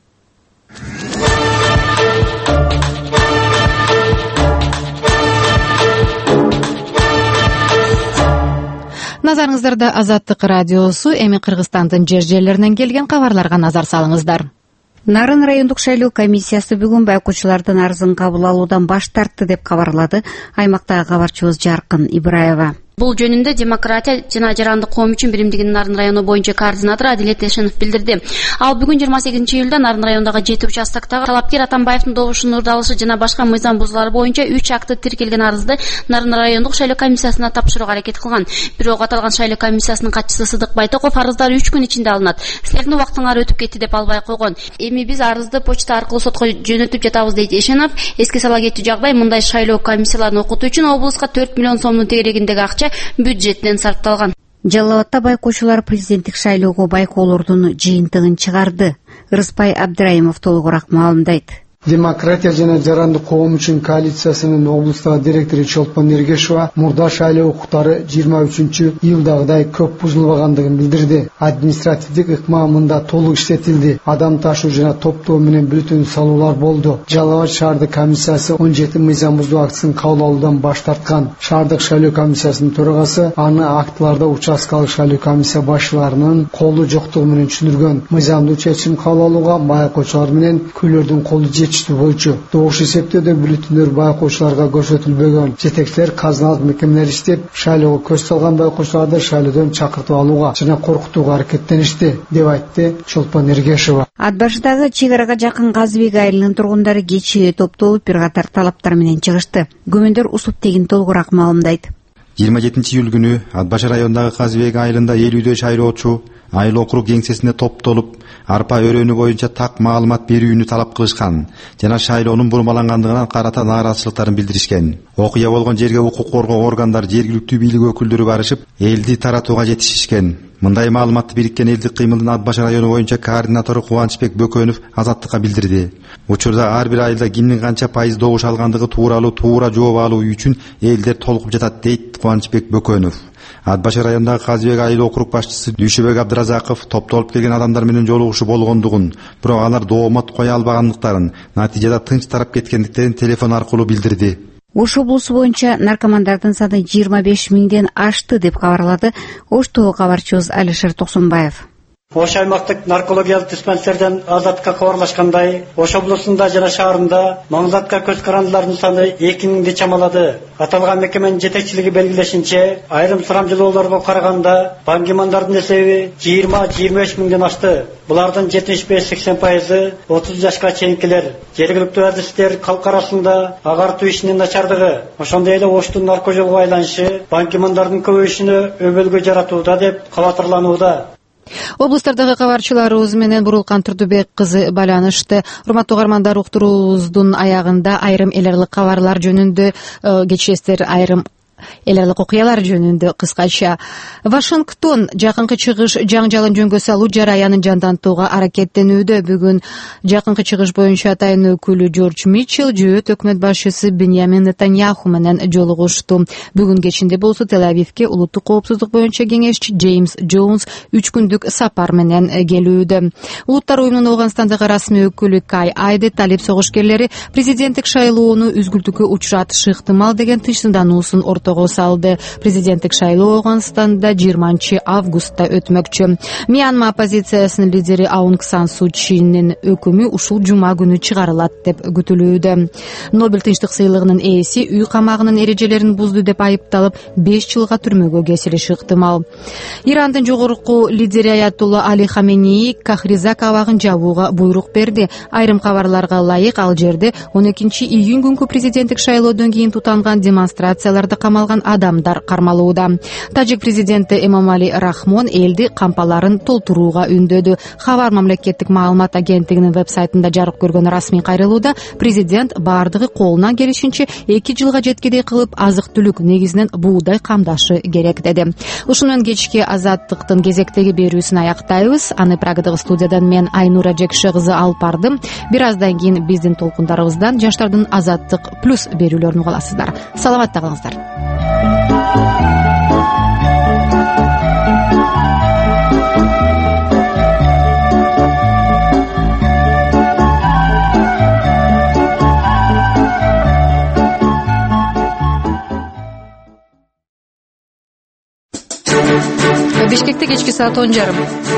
Назарыңыздарда Азаттык радиосу, эми Кыргызстандын жер жерлеринен келген кабарларга назар салыңыздар. Нарын райондук шайлоо комиссиясы бүгүн байкоочулардын арызын кабыл алуудан баш тартты деп кабарлады аймактагы кабарчыбыз Жаркын Ибраева. Бул жөнүндө демократия жана жарандык коом үчүн биримдигинин Нарын району боюнча координатору Адилет Эшенов билдирди. Ал бүгүн жыйырма сегизинчи июлда Нарын районундагы жети участоктогу талапкер Атамбаевдин добушунун урдалышы жана башка мыйзам бузуулары боюнча үч акты тиркелген арызды Нарын райондук шайлоо комиссиясына тапшырууга аракет кылган. Бирок аталган шайлоо комиссиясынын катчысы Сыдык Байтоков арыздар үч күн ичинде алынат. Силердин убактыңар өтүп кетти деп албай койгон. Эми биз арызды почта аркылуу сотко жөнөтүп жатабыз дейт Эшенов. Эске сала кетүү жагдай, мындай шайлоо комиссияларын окутуу үчүн облуска төрт миллион сомдун тегерегиндеги акча бюджеттен сарпталган. Жалал Абадта байкоочулар президенттик шайлоого байкоолордун жыйынтыгын чыгарды. Рыспай Абдраимов толугураак маалымдайт. Демократия жана жарандык коом үчүн коалициясынын облустагы директору Чолпон Эргешова мурда шайлоо укуктары жыйырма үчүнчү июлдагыдай көп бузулбагандыгын билдирди. Административдик ыкма мында толук иштетилди. Адам ташуу жана топтоо менен бүтүн салуулар болду. Жалал Абад шаардык комиссиясы он жети мыйзам бузуу актысын кабыл алуудан баш тарткан. Шаардык шайлоо комиссиясынын төрагасы аны актыларда участкалык шайлоо комиссия башчыларынын колу жоктугу менен түшүндүргөн. Мыйзамдуу чечим кабыл алууга байкоочулар менен күйлөрдүн колу бойчу добуш эсептөөдө бюллетендер байкоочуларга көрсөтүлбөгөн. Жетекчилер казыналык мекемелер иштеп, шайлоого көз салган байкоочуларды шайлоодон чакыртып алууга жана коркутууга аракеттеништи, деп айтты Чолпон Эргешова. Ат башындагы чек арага жакын Казыбек айылынын тургундары кечээ топтолуп бир катар талаптар менен чыгышты. Күмөндөр Усуп Тегин толугураак маалымдайт. жыйырма жетинчи июль күнү Ат башы районундагы Казыбек айылында элүүдөй шайлоочу айыл округ кеңсесине топтолуп, арпа өрөөнү боюнча так маалымат берүүнү талап кылышкан жана шайлоонун бурмалангандыгына карата нааразычылыктарын билдиришкен. Окуя болгон жерге укук коргоо органдары, жергиликтүү бийлик өкүлдөрү барышып, элди таратууга жетишишкен. Мындай маалыматты бириккен элдик кыймылдын Ат башы району боюнча координатору Кубанычбек Бөкөнов Азаттыкка билдирди. Учурда ар бир айылда кимдин канча пайыз добуш алгандыгы тууралуу туура жооп алуу үчүн элдер толугуп жатат, дейт Кубанычбек Бөкөнов. Ат башы районундагы Казыбек айыл округ башчысы Дүйшөбек Абдыразаков топтолуп келген адамдар менен жолугушуу болгондугун, бирок алар доомот кое албагандыктарын, натыйжада тынч тарап кеткендиктерин телефон аркылуу билдирди. Ош облусу боюнча наркомандардын саны жыйырма беш миңден ашты деп кабарлады Оштогу кабарчыбыз Алишер Токсонбаев. Ош аймактык наркологиялык диспансерден Азаттыкка кабарлашкандай, Ош облусунда жана шаарында маңзатка көз карандылардын саны эки миңди чамалады. Аталган мекеменин жетекчилиги белгилешинче, айрым сурамжылоолорго караганда баңгимандардын эсеби жыйырма жыйырма беш миңден ашты. Булардын жетимиш беш сексен пайызы отуз жашка чейинкилер. Жергиликтүү адистер калк арасында агартуу ишинин начардыгы, ошондой эле Оштун наркожолго айланышы баңгимандардын көбөйүшүнө өбөлгө жаратууда деп кабатырланууда. Облустардагы кабарчыларыбыз менен Бурулкан Турдубек кызы байланышты. Урматтуу угармандар, уктуруубуздун аягында айрым эл аралык кабарлар жөнүндө кечесиздер айрым эл аралык окуялар жөнүндө кыскача. Вашингтон жакынкы чыгыш жаңжалын жөнгө салуу жараянын жандантууга аракеттенүүдө. Бүгүн жакынкы чыгыш боюнча атайын өкүлү Джордж Митчелл жөөт өкмөт башчысы Беньямин Нетаньяху менен жолугушту. Бүгүн кечинде болсо Тель-Авивке улуттук коопсуздук боюнча кеңешчи Джеймс Джонс үч күндүк сапар менен келүүдө. Улуттар уюмунун Ооганстандагы расмий өкүлү Кай Айде талип согушкерлери президенттик шайлоону үзгүлтүккө учуратышы ыктымал деген тынчсыздануусун орто ортого салды. Президенттик шайлоо Ауганстанда жыйырманчы августта өтмөкчү. Мьянма оппозициясынын лидери Аунг Сан Суу Чийнин өкүмү ушул жума күнү чыгарылат деп күтүлүүдө. Нобель тынчтык сыйлыгынын ээси үй камагынын эрежелерин бузду деп айыпталып, беш жылга түрмөгө кесилиши ыктымал. Ирандын жогорку лидери Аятулла Али Хаменеи Кахризак абагын жабууга буйрук берди. Айрым кабарларга ылайык, ал жерде он экинчи июнь күнкү президенттик шайлоодон кийин тутанган демонстрацияларда камалган адамдар кармалууда. Тажик президенти Эмомали Рахмон элди кампаларын толтурууга үндөдү. Хабар мамлекеттик маалымат агенттигинин веб-сайтында жарык көргөн расмий кайрылууда президент бардыгы колунан келишинче эки жылга жеткидей кылып азык-түлүк, негизинен буудай камдашы керек деди. Ушуну менен кечки Азаттыктын кезектеги берүүсүн аяктайбыз. Аны Прагадагы студиядан мен Айнура Жекше кызы алып бардым. Бир аздан кийин биздин толкундарыбыздан жаштардын Азаттык плюс берүүлөрүн угаласыздар. Саламатта калыңыздар. Бишкекте кечки саат он жарым.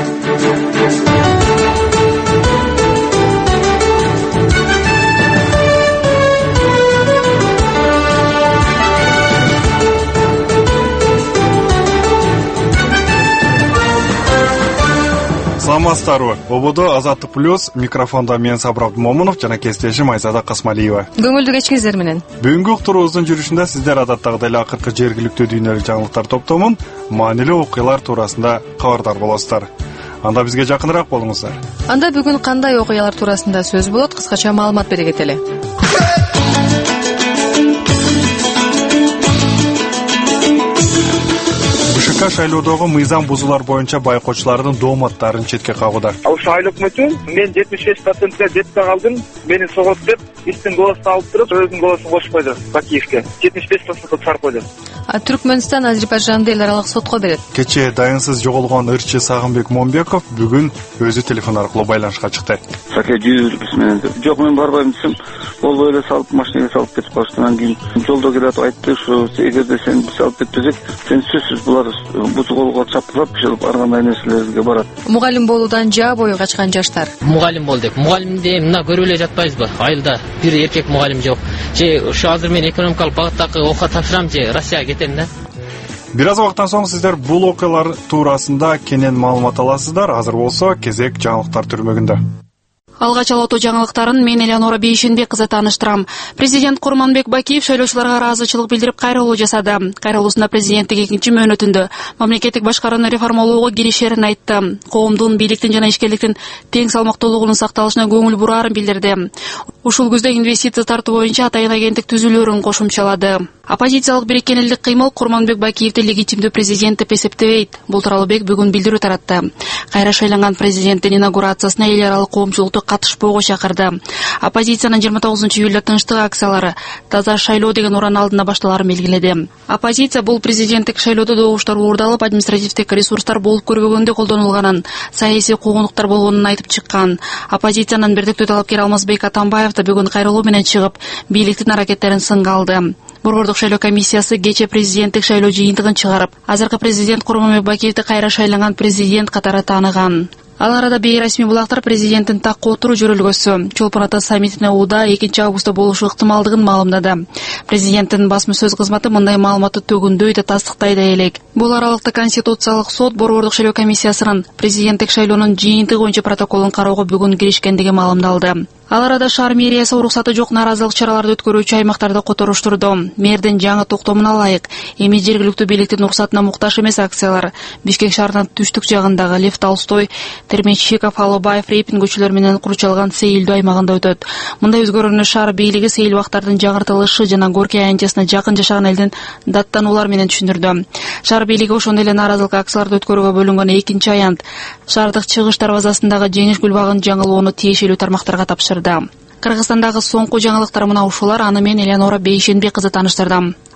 Саламатсыздарбы. Ободо Азаттык плюс, микрофонда мен Сабыр Момунов жана кесиптешим Айзада Касмалиева. Көңүлдүү кечкиңиздер менен. Бүгүнкү уктуруубуздун жүрүшүндө сиздер адаттагыдай эле акыркы жергиликтүү дүйнөлүк жаңылыктар топтомун маанилүү окуялар туурасында кабардар болосуздар. Анда бизге жакыныраак болуңуздар. Анда бүгүн кандай окуялар туурасында сөз болот, кыскача маалымат бере кетели. БШК шайлоодогу мыйзам бузуулар боюнча байкоочулардын дооматтарын четке кагууда. Ал шайлоо өкмөтү мен жетимиш беш процентке жетпей калдым, мени согот деп истин голосун алып туруп, өзүнүн голосун кошуп койду Бакиевке. жетимиш беш процентке чыгарып койду. А Түркмөнстан Азербайжанды эл аралык сотко берет. Кечээ дайынсыз жоголгон ырчы Сагынбек Момбеков бүгүн өзү телефон аркылуу байланышка чыкты. Саке жүрүбүз менен. Жок, мен барбайм десем, болбой эле салып машинага салып кетип калышты. Анан кийин жолдо келип айтты, ушу эгерде сен биз алып кетпесек, сен сөзсүз булар бузголго чапкылап, ошол ар кандай нерселерге барат. Мугалим болуудан жаа бою качкан жаштар. Мугалим бол деп. Мугалимде мына көрүп эле жатпайбызбы? Айылда бир эркек мугалим жок. Же ушу азыр мен экономикалык багыттагы окуя тапшырам же Россияга кетем да. Бир аз убакыттан соң сиздер бул окуялар туурасында кенен маалымат аласыздар. Азыр болсо кезек жаңылыктар түрмөгүндө. Алгач алоту жаңылыктарын мен Элеонора Бейшенбек кызы тааныштырам. Президент Курманбек Бакиев шайлоочуларга ыраазычылык билдирип кайрылуу жасады. Кайрылуусунда президенттик экинчи мөөнөтүндө мамлекеттик башкарууну реформалоого киришерин айтты. Коомдун, бийликтин жана ишкерликтин тең салмактуулугунун сакталышына көңүл бураарын билдирди. Ушул күздө инвестиция тартуу боюнча атайын агенттик түзүлөөрүн кошумчалады. Оппозициялык бириккен элдик кыймыл Курманбек Бакиевди легитимдүү президент деп эсептебейт. Бул тууралуу бек бүгүн билдирүү таратты. Кайра шайланган президенттин инаугурациясына эл аралык коомчулукту катышпоого чакырды. Оппозициянын жыйырма тогузунчу июлда тынчтык акциялары таза шайлоо деген уран алдында башталарын белгиледи. Оппозиция бул президенттик шайлоодо добуштар уурдалып, административдик ресурстар болуп көрбөгөндө колдонулганын, саясий куугунтуктар болгонун айтып чыккан. Оппозициянын бирдиктүү талапкери Алмазбек Атамбаев да бүгүн кайрылуу менен чыгып, бийликтин аракеттерин сынга алды. Борбордук шайлоо комиссиясы кечээ президенттик шайлоо жыйынтыгын чыгарып, азыркы президент Курманбек Бакиевди кайра шайланган президент катары тааныган. Ал арада бейресмий булактар президенттин такка отуруу жөрөлгөсү Чолпон Ата саммитине ууда экинчи августта болушу ыктымалдыгын маалымдады. Президенттин басма сөз кызматы мындай маалыматты төгүндөй да тастыктай да элек. Бул аралыкта Конституциялык сот Борбордук шайлоо комиссиясынын президенттик шайлоонун жыйынтыгы боюнча протоколун кароого бүгүн киришкендиги маалымдалды. Ал арада шаар мэриясы уруксаты жок нааразылык чараларды өткөрүүчү аймактарды которуштурду. Мэрдин жаңы токтомуна ылайык эми жергиликтүү бийликтин уруксатына муктаж эмес акциялар Бишкек шаарынын түштүк жагындагы Лев Толстой, Термечиков, Алыбаев, Репин көчөлөр менен курчалган Сейилдүү аймагында өтөт. Мындай өзгөрүүнү шаар бийлиги Сейил бактардын жаңыртылышы жана Горький аянтчасына жакын жашаган элдин даттануулар менен түшүндүрдү. Шаар бийлиги ошондой эле нааразылык акцияларды өткөрүүгө бөлүнгөн экинчи аянт шаардык чыгыш дарбазасындагы Жеңиш гүлбагын жаңылоону тиешелүү тармактарга тапшырды. Кыргызстандагы соңку жаңылыктар мына ушулар. Аны мен Элеонора Бейшенбек кызы тааныштырдым.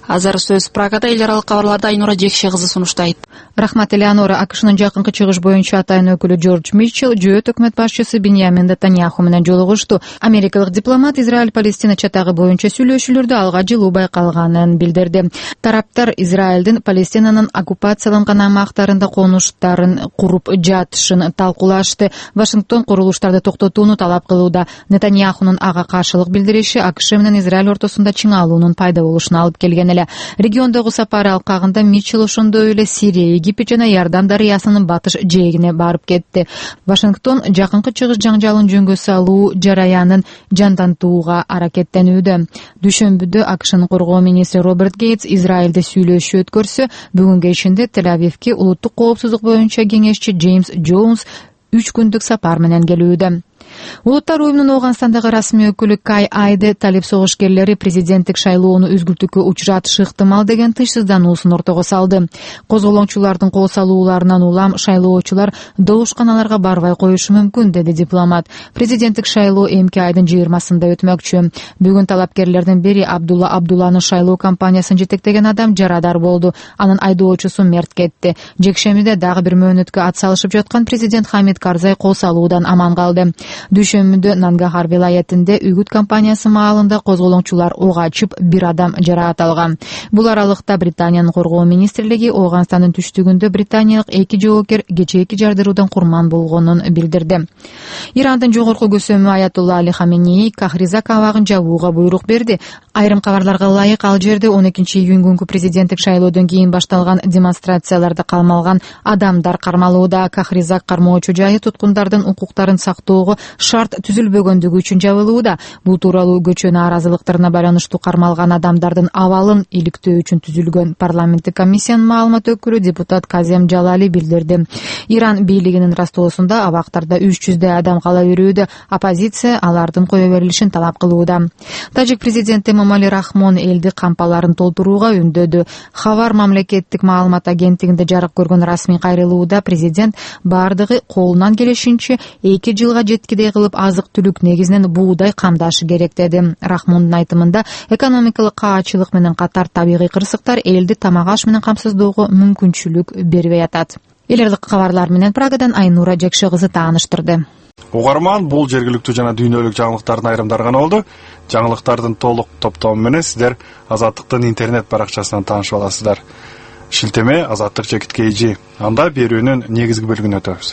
азыр сөз Прагада. Эл аралык кабарларды Айнура Жекше кызы сунуштайт. Рахмат, Элеонора. АКШнын жакынкы чыгыш боюнча атайын өкүлү Джордж Митчелл жөөт өкмөт башчысы Биньямин Нетаньяху менен жолугушту. Америкалык дипломат Израиль-Палестина чатагы боюнча сүйлөшүүлөрдө алга жылуу байкалганын билдирди. Тараптар Израилдин Палестинанын оккупацияланган аймактарында конуштарын куруп жатышын талкуулашты. Вашингтон курулуштарды токтотууну талап кылууда. Нетаньяхунун ага каршылык билдириши АКШ менен Израиль ортосунда чыңалуунун пайда болушуна алып келген эле. Региондогу сапары алкагында Митчелл ошондой эле Сирия, Египет жана Иордан дарыясынын батыш жээгине барып кетти. Вашингтон жакынкы чыгыш жаңжалын жөнгө салуу жараянын жандантууга аракеттенүүдө. Дүйшөмбүдө АКШнын коргоо министри Роберт Гейтс Израилде сүйлөшүү өткөрсө, бүгүн кечинде Тель-Авивке улуттук коопсуздук боюнча кеңешчи Джеймс Джонс үч күндүк сапар менен келүүдө. Улуттар уюмунун Ооганстандагы расмий өкүлү Кай Айде талип согушкерлери президенттик шайлоону үзгүлтүүгө учуратышы ыктымал деген тынчсыздануусун ортого салды. Козголоңчулардын кол салууларынан улам шайлоочулар добушканаларга барбай коюшу мүмкүн, деди дипломат. Президенттик шайлоо эмки айдын жыйырмасында өтмөкчү. Бүгүн талапкерлердин бири Абдулла Абдулланын шайлоо кампаниясын жетектеген адам жарадар болду. Анын айдоочусу мерт кетти. Жекшемиде дагы бир мөөнөткө ат салышып жаткан президент Хамид Карзай кол салуудан аман калды. Дүйшөмбүдө Нангахар вилаятинде үгүт кампаниясы маалында козголоңчулар ок ачып, бир адам жараат алган. Бул аралыкта Британиянын коргоо министрлиги Ооганстандын түштүгүндө британиялык эки жоокер кечээки жардыруудан курман болгонун билдирди. Ирандын жогорку көсөмү Аятулла Али Хаменеи Кахризак абагын жабууга буйрук берди. Айрым кабарларга ылайык, ал жерде он экинчи июнь күнкү президенттик шайлоодон кийин башталган демонстрацияларда калмалган адамдар кармалууда. Кахризак кармоочу жайы туткундардын укуктарын сактоого шарт түзүлбөгөндүгү үчүн жабылууда. Бул тууралуу көчө нааразылыктарына байланыштуу кармалган адамдардын абалын иликтөө үчүн түзүлгөн парламенттик комиссиянын маалымат өкүлү депутат Казем Жалали билдирди. Иран бийлигинин растоосунда абактарда үч жүздөй адам кала берүүдө. Оппозиция алардын кое берилишин талап кылууда. Тажик президенти Эмомали Рахмон элди кампаларын толтурууга үндөдү. Хавар мамлекеттик маалымат агенттигинде жарык көргөн расмий кайрылууда президент бардыгы колунан келишинче эки жылга жеткидей кылып азык-түлүк негизинен буудай камдашы керек, деди. Рахмондун айтымында экономикалык каачылык менен катар табигый кырсыктар элди тамак аш менен камсыздоого мүмкүнчүлүк бербей атат. Эл аралык кабарлар менен Прагадан Айнура Жекше кызы тааныштырды. Угарман, бул жергиликтүү жана дүйнөлүк жаңылыктардын айрымдары гана болду. Жаңылыктардын толук топтому менен сиздер Азаттыктын интернет баракчасынан таанышып аласыздар. Шилтеме Азаттык чекит kg. Анда берүүнүн негизги бөлүгүнө өтөбүз.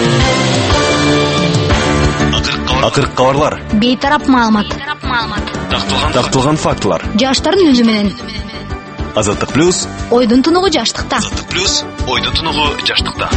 Акыркы кабарлар. Бейтарап маалымат. Тактылган фактылар. Жаштардын өзү менен. Азаттык плюс. Ойдун тунугу жаштыкта. Азаттык плюс. Ойдун тунугу жаштыкта.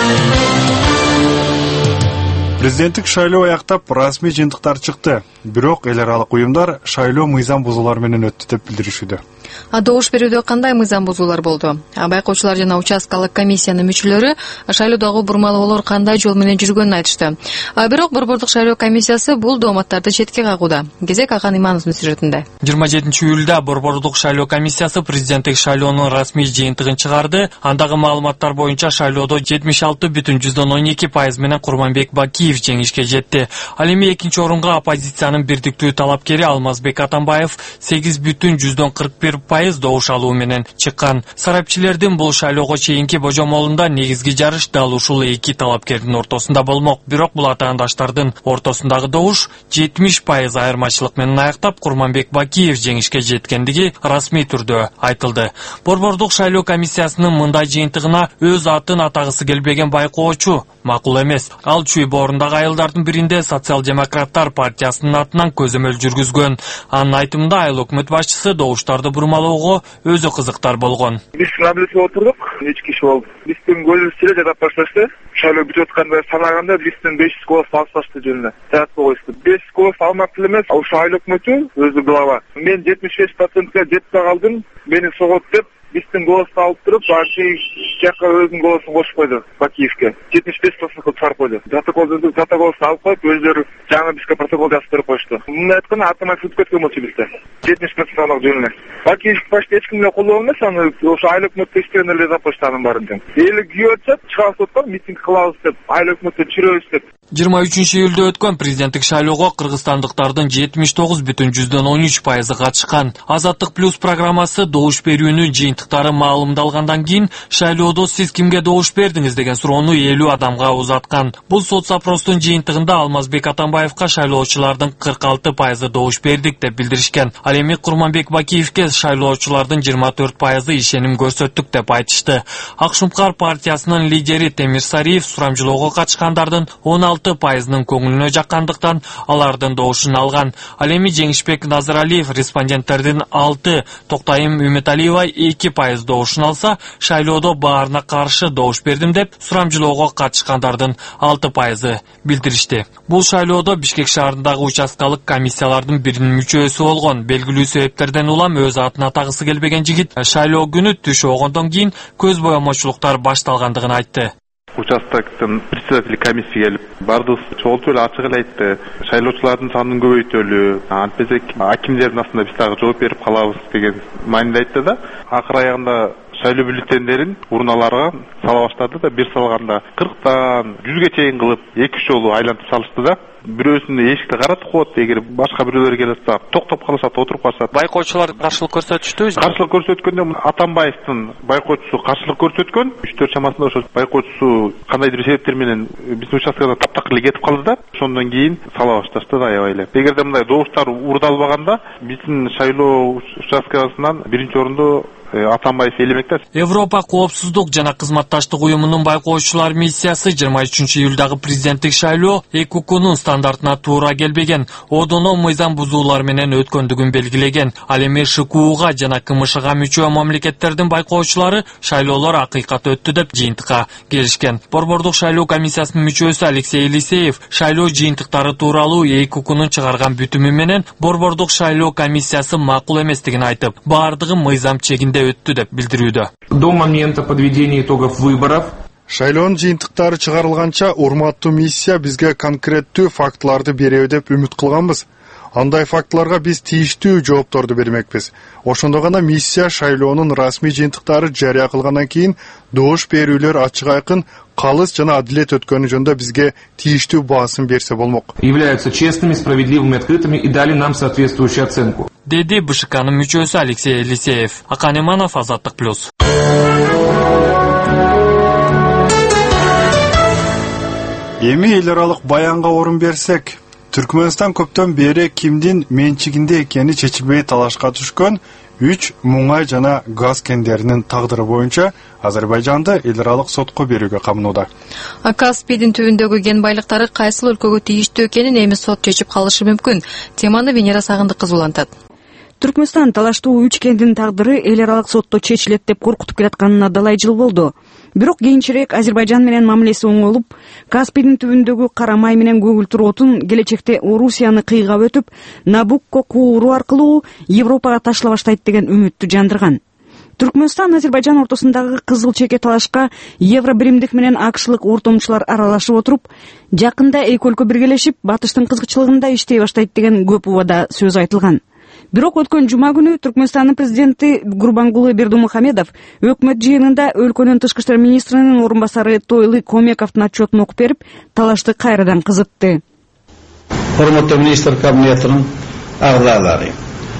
Президенттик шайлоо аяктап расмий жыйынтыктар чыкты. Бирок эл аралык уюмдар шайлоо мыйзам бузуулар менен өттү деп билдиришүүдө. А добуш берүүдө кандай мыйзам бузуулар болду? Байкоочулар жана участкалык комиссиянын мүчөлөрү шайлоодогу бурмалоолор кандай жол менен жүргөнүн айтышты. Бирок Борбордук шайлоо комиссиясы бул дооматтарды четке кагууда. Кезек Акан Имановдун сюжетинде. жыйырма жетинчи июлда Борбордук шайлоо комиссиясы президенттик шайлоонун расмий жыйынтыгын чыгарды. Андагы маалыматтар боюнча шайлоодо жетимиш алты бүтүн жүздөн он эки пайыз менен Курманбек Бакиев жеңишке жетти. Ал эми экинчи орунга оппозициянын бирдиктүү талапкери Алмазбек Атамбаев сегиз бүтүн жүздөн кырк бир пайыз добуш алуу менен чыккан. Сарапчылардын бул шайлоого чейинки божомолунда негизги жарыш дал ушул эки талапкердин ортосунда болмок. Бирок бул атаандаштардын ортосундагы добуш жетимиш пайыз айырмачылык менен аяктап Курманбек Бакиев жеңишке жеткендиги расмий түрдө айтылды. Борбордук шайлоо комиссиясынын мындай жыйынтыгына өз атын атагысы келбеген байкоочу макул эмес. Ал Чүй боорундагы айылдардын биринде Социал-демократтар партиясынын атынан көзөмөл жүргүзгөн. Анын айтымында айыл өкмөт башчысы добуштарды бурмалоого өзү кызыктар болгон. Биз мамиледе отурдук, эч киши болду. Биздин көзүбүз эле жадап башташты. Шайлоо бүтүп атканда санаганда биздин беш жүз голос алышташты жөнүндө. Таратып койду. беш жүз голос алмак эле эмес, ошо айыл өкмөтү өзү глава. Мен жетимиш беш процентке жетип калдым. Мени согот деп биздин голосду алып туруп, башкы жакка өзүнүн голосун кошуп койду Бакиевке. жетимиш беш процентке чыгарып койду. Протоколду протоколду алып коюп, өздөрү жаңы бизге протокол жазып берип коюшту. Мындай айтканда автомат сүрүп кеткен болчу бизде. жетимиш процент алак жөнүнө. Бакиев башка эч ким эле колдоо эмес, аны ошо айыл өкмөттө иштеген эле жазып коюшту анын баарын. Эли күйөп атышат, чыгабыз деп, митинг кылабыз деп, айыл өкмөттө чүрөбүз деп. жыйырма үчүнчү июлда өткөн президенттик шайлоого кыргызстандыктардын жетимиш тогуз бүтүн жүздөн он үч пайызы катышкан. Азаттык плюс программасы добуш берүүнүн жыйынтыктары маалымдалгандан кийин шайлоодо сиз кимге добуш бердиңиз деген суроону элүү адамга узаткан. Бул соцопростун жыйынтыгында Алмазбек Атамбаевка шайлоочулардын кырк алты пайызы добуш бердик деп билдиришкен. Ал эми Курманбек Бакиевке шайлоочулардын жыйырма төрт пайызы ишеним көрсөттүк деп айтышты. Ак Шумкар партиясынын лидери Темир Сариев сурамжылоого катышкандардын он алты пайызынын көңүлүнө жаккандыктан алардын добушун алган. Ал эми Жеңишбек Назаралиев респонденттердин алты, Токтайым Үмүталиева эки пайыз добушун алса, шайлоодо баарына каршы добуш бердим деп сурамжылоого катышкандардын алты пайызы билдиришти. Бул шайлоодо Бишкек шаарындагы участкалык комиссиялардын биринин мүчөсү болгон. Белгилүү себептерден улам өз атын атагысы келбеген жигит шайлоо күнү түш огондон кийин көз боямочулуктар башталгандыгын айтты. Участоктун председатели комиссия келип, бардыгыбыз чогултуп эле ачык эле айтты. Шайлоочулардын санын көбөйтөлү, антпесек акимдердин астында биз дагы жооп берип калабыз деген маанилде айтты да. Акыр аягында шайлоо бюллетендерин урналарга сала баштады да, бир салганда кырктан жүзгө чейин кылып эки үч жолу айлантып салышты да. Бирөөсүн эшикти каратып коет, эгер башка бирөөлөр келип атса, токтоп калышат, отуруп калышат. Байкоочулар каршылык көрсөтүштүбү? Каршылык көрсөткөндө Атамбаевдин байкоочусу каршылык көрсөткөн. үч төрт чамасында ошол байкоочусу кандайдыр себептер менен биздин участкада таптакыр эле кетип калды да. Ошондон кийин сала башташты да аябай эле. Эгерде мындай добуштар урдалбаганда биздин шайлоо участкасынан биринчи орунду Атамбаев элемек да. Европа коопсуздук жана кызматташтык уюмунун байкоочулар миссиясы жыйырма үчүнчү июлдагы президенттик шайлоо Э К Кнун стандартына туура келбеген, одоно мыйзам бузуулар менен өткөндүгүн белгилеген. Ал эми Ш К Уга жана К М Шга мүчө мамлекеттердин байкоочулары шайлоолор акыйкат өттү деп жыйынтыкка келишкен. Борбордук шайлоо комиссиясынын мүчөсү Алексей Елисеев шайлоо жыйынтыктары тууралуу Э К Кнун чыгарган бүтүмү менен борбордук шайлоо комиссиясы макул эместигин айтып, баардыгы мыйзам чегинде өттү деп билдирүүдө. До момента подведения итогов выборов шайлоонун жыйынтыктары чыгарылганча урматтуу миссия бизге конкреттүү фактыларды береби деп үмүт кылганбыз. Андай фактыларга биз тийиштүү жоопторду бермекпиз. Ошондо гана миссия шайлоонун расмий жыйынтыктары жарыя кылгандан кийин добуш берүүлөр ачык айкын, калыс жана адилет өткөнү жөнүндө бизге тийиштүү баасын берсе болмок. Являются честными, справедливыми, открытыми и дали нам соответствующую оценку. Деди Б Ш Кнын мүчөсү Алексей Елисеев. Акан Иманов, Азаттык плюс. Эми эл аралык баянга орун берсек, Түркмөнстан көптөн бери кимдин менчигинде экени чечилбей талашка түшкөн үч муңай жана газ кендеринин тагдыры боюнча Азербайжанды эл аралык сотко берүүгө камынууда. Каспийдин түбүндөгү кен байлыктары кайсыл өлкөгө тийиштүү экенин эми сот чечип калышы мүмкүн. Теманы Венера Сагындык кызы улантат. Түркмөнстан талаштуу үч кендин тагдыры эл аралык сотто чечилет деп коркутуп келатканына далай жыл болду. Бирок кийинчерээк Азербайжан менен мамилеси оңолуп, Каспийдин түбүндөгү кара май менен көгүлтүр отун келечекте Орусияны кыйгап өтүп, Набукко кууру аркылуу Европага ташыла баштайт деген үмүттү жандырган. Түркмөнстан Азербайжан ортосундагы кызыл чеке талашка евро биримдик менен акшлык ортомчулар аралашып отуруп, жакында эки өлкө биргелешип, батыштын кызыкчылыгында иштей баштайт деген көп убада сөз айтылган. Бирок өткөн жума күнү Түркмөнстандын президенти Гурбангулы Бердимухамедов өкмөт жыйынында өлкөнүн тышкы иштер министринин орун басары Тойлы Комековдун отчетун окуп берип, талашты кайрадан кызытты. Урматтуу министр кабинетинин агзалары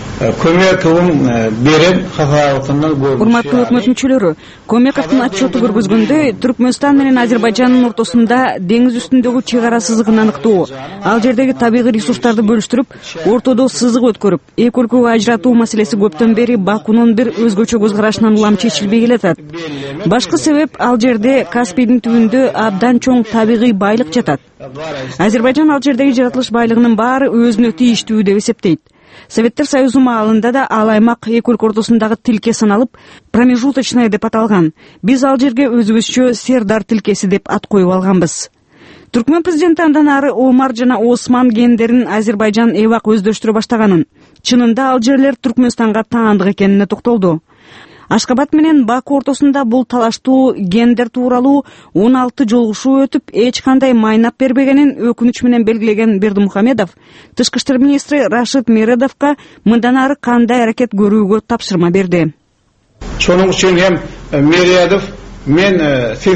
Комековдун берен кафаатынан көрүнүшү. Урматтуу өкмөт мүчөлөрү, Комековдун отчету көргөзгөндө Түркмөнстан менен Азербайжандын ортосунда деңиз үстүндөгү чек ара сызыгын аныктоо, ал жердеги табигый ресурстарды бөлүштүрүп, ортодо сызык өткөрүп, эки өлкөгө ажыратуу маселеси көптөн бери Бакунун бир өзгөчө көз карашынан улам чечилбей келатат. Башкы себеп ал жерде Каспийдин түбүндө абдан чоң табигый байлык жатат. Азербайжан ал жердеги жаратылыш байлыгынын баары өзүнө тийиштүү деп эсептейт. Советтер Союзу маалында да ал аймак эки өлкө ортосундагы тилке саналып, промежуточное деп аталган. Биз ал жерге өзүбүзчө Сердар тилкеси деп ат коюп алганбыз. Түркмөн президенти андан ары Омар жана Осман кендерин Азербайжан эбак өздөштүрө баштаганын, чынында ал жерлер Түркмөнстанга таандык экенине токтолду. Ашкабад менен Баку ортосунда бул талаштуу гендер тууралуу он алты жолугушуу өтүп, эч кандай майнап бербегенин өкүнүч менен белгилеген Бердимухамедов тышкы иштер министри Рашид Мередовго мындан ары кандай аракет көрүүгө тапшырма берди. Шонун үчүн эм Мередов мен сизге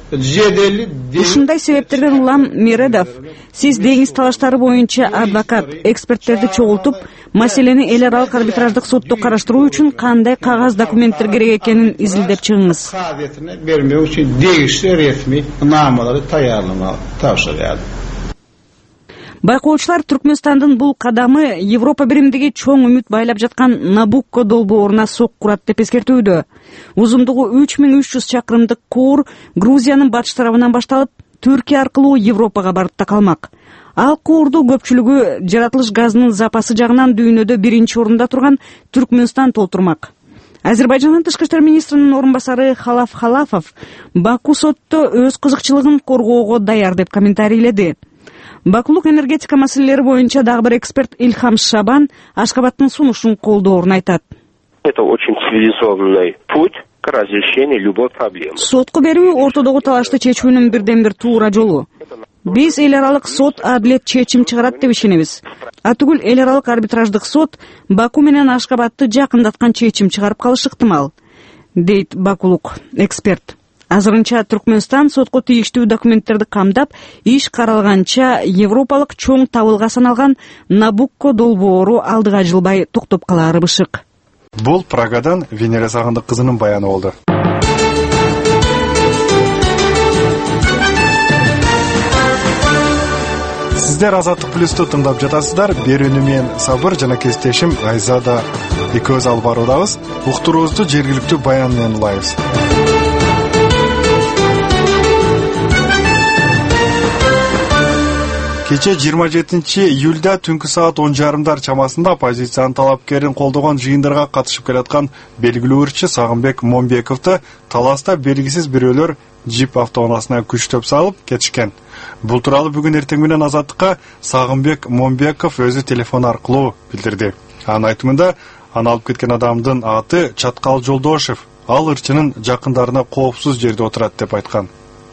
ушундай себептерден улам Мередов, сиз деңиз талаштары боюнча адвокат, эксперттерди чогултуп, маселени эл аралык арбитраждык сотто караштыруу үчүн кандай кагаз документтер керек экенин изилдеп чыгыңыз. Бермөө үчүн дегишli resmi намалары таярламак тапшырды. Байкоочулар Түркмөнстандын бул кадамы Европа биримдиги чоң үмүт байлап жаткан Набукко долбооруна сок курат деп эскертүүдө. Узундугу үч миң үч жүз чакырымдык куур Грузиянын батыш тарабынан башталып, Түркия аркылуу Европага барып такалмак. Ал куурду көпчүлүгү жаратылыш газынын запасы жагынан дүйнөдө биринчи орунда турган Түркмөнстан толтурмак. Азербайжандын тышкы иштер министринин орун басары Халаф Халафов Баку сотто өз кызыкчылыгын коргоого даяр деп комментарийледи. Бакулук энергетика маселелери боюнча дагы бир эксперт Илхам Шабан Ашкабадтын сунушун колдоорун айтат. Это очень цивилизованный путь к разрешению любой проблемы. Сотко берүү ортодогу талашты чечүүнүн бирден бир туура жолу. Биз эл аралык сот адилет чечим чыгарат деп ишенебиз. Атүгүл эл аралык арбитраждык сот Баку менен Ашкабадты жакындаткан чечим чыгарып калышы ыктымал, дейт бакулук эксперт. Азырынча Түркмөнстан сотко тийиштүү документтерди камдап, иш каралганча европалык чоң табылга саналган Набукко долбоору алдыга жылбай токтоп калаары бышык. Бул Прагадан Венера Сагындык кызынын баяны болду. Сиздер Азаттык плюсту тыңдап жатасыздар. Берүүнү мен Сабыр жана кесиптешим Айзада экөөбүз алып баруудабыз. Уктуруубузду жергиликтүү баян менен улайбыз. Кече жыйырма жетинчи июлда түнкү саат он жарымдар чамасында оппозициянын талапкерин колдогон жыйындарга катышып келаткан белгилүү ырчы Сагынбек Момбековду таласта белгисиз бирөөлөр джип автоунаасына күчтөп салып кетишкен. Бул тууралуу бүгүн эртең менен Азаттыкка Сагынбек Момбеков өзү телефон аркылуу билдирди. Анын айтымында аны алып кеткен адамдын аты Чаткал Жолдошев. Ал ырчынын жакындарына коопсуз жерде отурат деп айткан.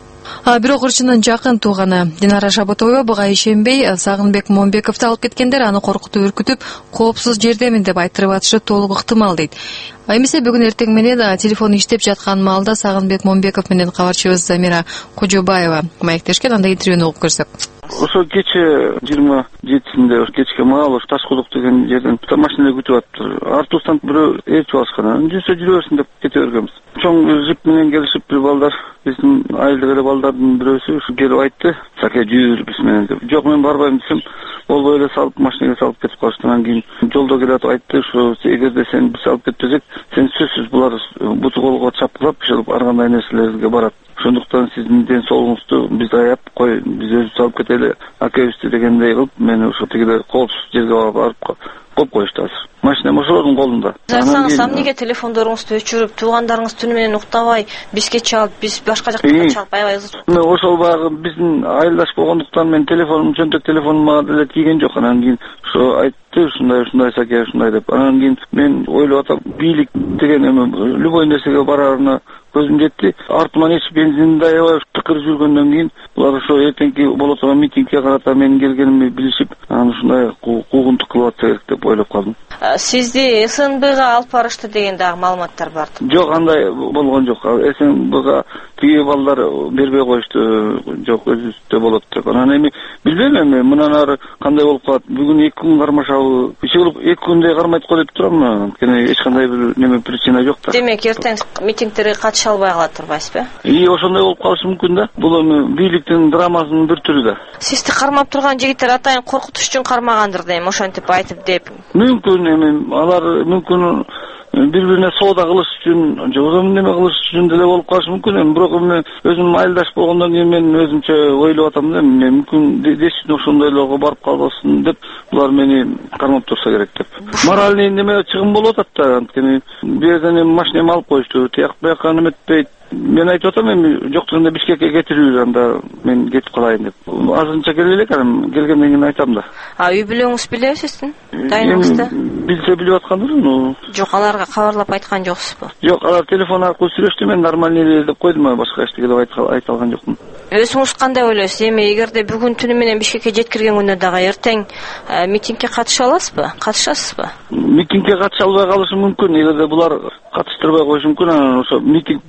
А бирок ырчынын жакын тууганы Динара Шаботова буга ишенбей, Сагынбек Момбековду алып кеткендер аны коркутуп үркүтүп, коопсуз жердемин деп айтырып атышы толук ыктымал дейт. Эмесе бүгүн эртең менен телефон иштеп жаткан маалда Сагынбек Момбеков менен кабарчыбыз Замира Кожобаева маектешкен, анда интервьюну угуп көрсөк. Ошо кече жыйырма жетисинде кечке маал ош Ташкудук деген жерден машиналар күтүп атыптыр. Артыбыздан бирөө ээрчип алышкан. Жүрсө жүрө берсин деп кете бергенбиз. Чоң жип менен келишип бир балдар, биздин айылдык эле балдардын бирөөсү ушу келип айтты. Саке жүр биз менен деп. Жок, мен барбайм десем, болбой эле салып машинага салып кетип калышты. Анан кийин жолдо келатып айтты, ушу эгерде сен биз алып кетпесек, сен сөзсүз булар буту колго чапкылап, ошол ар кандай нерселерге барат. Ошондуктан сиздин ден соолугуңузду биз аяп кой, биз өзүбүз алып кетели акебизди дегендей кылып, мени ошо тигилер коопсуз жерге барып коюп коюшту азыр. Машинам ошолордун колунда. Айтсаңыз, эмнеге телефондоруңузду өчүрүп, туугандарыңыз түнү менен уктабай, бизге чалып, биз башка жакка чалып аябайбыз. Мен ошол багы биздин айылдаш болгондуктан мен телефонум, чөнтөк телефонума деле тийген жок. Анан кийин ошо айтты, ушундай ушундай саке ушундай деп. Анан кийин мен ойлоп атам, бийлик деген эме любой нерсеге барарына көзүм жетти. Артыман эч бензинди аябай тыкыр жүргөндөн кийин булар ошо эртеңки боло турган митингге карата менин келгенимди билишип, анан ушундай куугунтук кылып атса керек деп ойлоп калдым. Сизди эс эн бга алып барышты деген дагы маалыматтар бар. Жок, андай болгон жок. эс эн бга тиги балдар бербей коюшту. Жок, өзүбүздө болот деп. Анан эми билбейм эми мындан ары кандай болуп калат. Бүгүн эки күн кармашабы. Иши кылып эки күндөй кармайт го деп турам. Анткени эч кандай бир неме причина жок да. Демек эртең митингтерге катыша албай кала турбайсызбы? И ошондой болуп калышы мүмкүн да. Бул эми бийликтин драмасынын бир түрү да. Сизди кармап турган жигиттер атайын коркутуш үчүн кармагандыр дейм, ошентип айтып деп. Мүмкүн эми алар мүмкүн бири-бирине соода кылыш үчүн, же неме кылыш үчүн деле болуп калышы мүмкүн эми. Бирок эми өзүм айылдаш болгондон кийин мен өзүмчө ойлоп атам да, эмне мүмкүн десин ошондойлорго барып калбасын деп, булар мени кармап турса керек деп. Моральный неме чыгым болуп атат да, анткени бу жерден эми машинамды алып коюшту, тияк бияка неметпейт. Мен айтып атам, эми жок дегенде Бишкекке кетирүү, анда мен кетип калайын деп. Азырынча келе элек, анан келгенден кийин айтам да. А үй бүлөңүз билеби сиздин? Дайыныңызды? Билсе билип аткандыр, но жок, аларга кабарлап айткан жоксузбу? Жок, алар телефон аркылуу сүйлөштү, мен нормальный эле деп койдум, башка эчтеке деп айта алган жокмун. Өзүңүз кандай ойлойсуз? Эми эгерде бүгүн түнү менен Бишкекке жеткирген күндө дагы эртең митингге катыша аласызбы? Катышасызбы? Митингге катыша албай калышы мүмкүн, эгерде булар катыштырбай коюшу мүмкүн. Анан ошо митинг болуп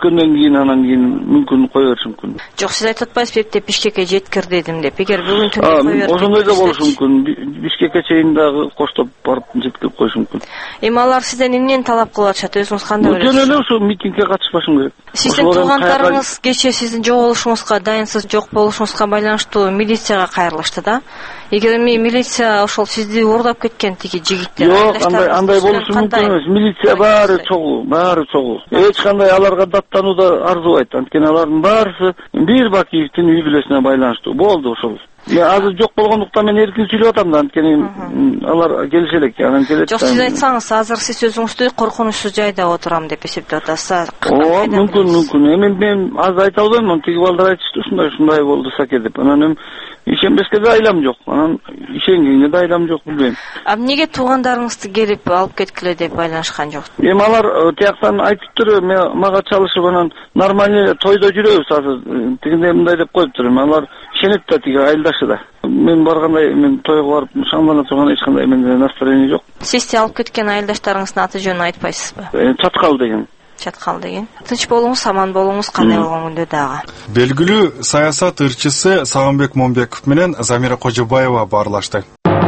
түшкөндөн кийин анан кийин мүмкүн кое бериши мүмкүн. Жок, сиз айтып атпайсызбы эптеп Бишкекке жеткир дедим деп. Эгер бүгүн түндө кое берип ошондой да болушу мүмкүн. Бишкекке чейин дагы коштоп барып жеткирип коюшу мүмкүн. Эми алар сизден эмнени талап кылып атышат, өзүңүз кандай көрөсүз? Жөн эле ошо митингге катышпашым керек. Сиздин туугандарыңыз кечээ сиздин жоголушуңузга, дайынсыз жок болушуңузга байланыштуу милицияга кайрылышты да. Эгер эми милиция ошол сизди уурдап кеткен тиги жигиттер, жок, андай андай болушу мүмкүн эмес. Милиция баары чогуу, баары чогуу. Эч кандай аларга даттануу да арзубайт. Анткени алардын баарысы бир Бакиевдин үй бүлөсүнө байланыштуу. Болду ошол. Я азыр жок болгондуктан мен эркин сүйлөп атам да, анткени алар келише элек, анан келет. Жок, сиз айтсаңыз, азыр сиз өзүңүздү коркунучсуз жайда отурам деп эсептеп атасыз. Ооба, мүмкүн, мүмкүн. Эми мен аз айта албайм, тиги балдар айтышты ушундай ушундай болду саке деп. Анан эми ишенбеске да айлам жок. Анан ишенгенге да айлам жок, билбейм. А эмнеге туугандарыңызды келип алып кеткиле деп байланышкан жок? Эми алар тияктан айтыптыр, мага чалышып анан нормальный тойдо жүрөбүз азыр. Тигиндей мындай деп коюптур. Алар ишенет да тиги айылдашы да. Мен баргандай, мен тойго барып шаңдана турган эч кандай менде настроение жок. Сизди алып кеткен айылдаштарыңыздын аты жөнүн айтпайсызбы? Чаткал деген. Чаткал деген. Тынч болуңуз, аман болуңуз, кандай болгон күндө дагы. Белгилүү саясат ырчысы Сагынбек Момбеков менен Замира Кожобаева баарлашты.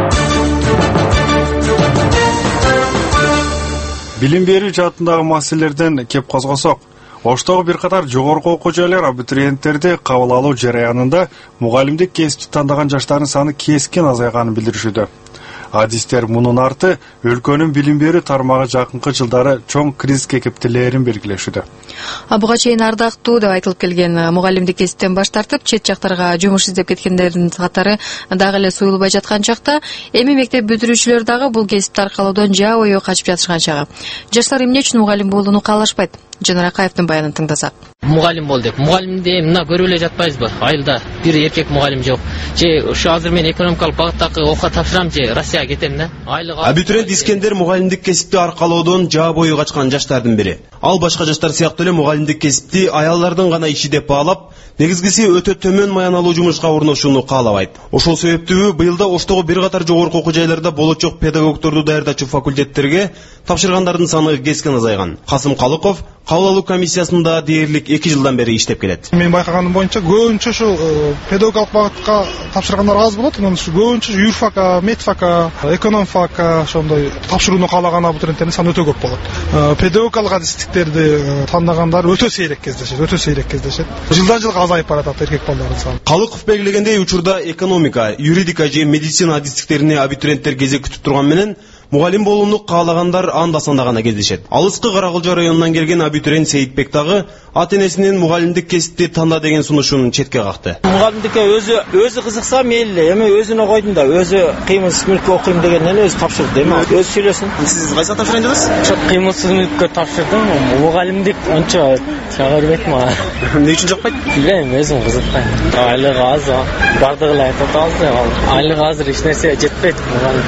Билим берүү жаатындагы маселелерден кеп козгосок, Оштогу бир катар жогорку окуу жайлар абитуриенттерди кабыл алуу жараянында мугалимдик кесипти тандаган жаштардын саны кескин азайганын билдиришүүдө. Адистер мунун арты өлкөнүн билим берүү тармагы жакынкы жылдары чоң кризиске кептелээрин белгилешүүдө. Буга чейин ардактуу деп айтылып келген мугалимдик кесиптен баш тартып, чет жактарга жумуш издеп кеткендердин катары дагы эле суюлбай жаткан чакта, эми мектеп бүтүрүүчүлөр дагы бул кесипти аркалоодон жаа бою качып жатышкан чагы. Жаштар эмне үчүн мугалим болууну каалашпайт? Жанар Акаевдин баянын тыңдасак. Мугалим бол деп. Мугалимди мына көрүп эле жатпайсызбы? Айылда бир эркек мугалим жок. Же ушу азыр мен экономикалык багыттагы окууга тапшырам же Россияга кетем да. Абитуриент Искендер мугалимдик кесипти аркалоодон жаа бою качкан жаштардын бири. Ал башка жаштар сыяктуу эле мугалимдик кесипти аялдардын гана иши деп баалап, негизгиси өтө төмөн маяналуу жумушка орношууну каалабайт. Ошол себептүү быйылда Оштогу бир катар жогорку окуу жайларда болочок педагогдорду даярдачу факультеттерге тапшыргандардын саны кескин азайган. Касым Калыков кабыл алуу комиссиясында дээрлик эки жылдан бери иштеп келет. Мен байкаганым боюнча көбүнчө ушул педагогикалык багытка тапшыргандар аз болот. Анан ушу көбүнчө юрфака, медфака, экономфака ошондой тапшырууну каалаган абитуриенттердин саны өтө көп болот. Педагогикалык адистикттерди тандагандар өтө сейрек кездешет, өтө сейрек кездешет. Жылдан жылга азайып баратат эркек балдардын саны. Калыков белгилегендей, учурда экономика, юридика же медицина адистиктерине абитуриенттер кезек күтүп турган менен мугалим болууну каалагандар анда-санда гана кездешет. Алыскы Каракылжа районунан келген абитуриент Сейитбек дагы ата-энесинин мугалимдик кесипти танда деген сунушун четке какты. Мугалимдикке өзү өзү кызыкса мейли, эми өзүнө койдум да, өзү кыймылсыз мүлккө окуйм дегенден өзү тапшырды. Эми өзү сүйлөсүн. Сиз кайсы тапшырайын дедиңиз? Чок кыймылсыз мүлккө тапшырдым. Мугалимдик ончо чага бербейт мага. Эмне үчүн жакпайт? Билбейм, өзүм кызыкпайм. Айлыгы аз, бардыгы эле айтып атабыз. Айлыгы азыр эч нерсе жетпейт.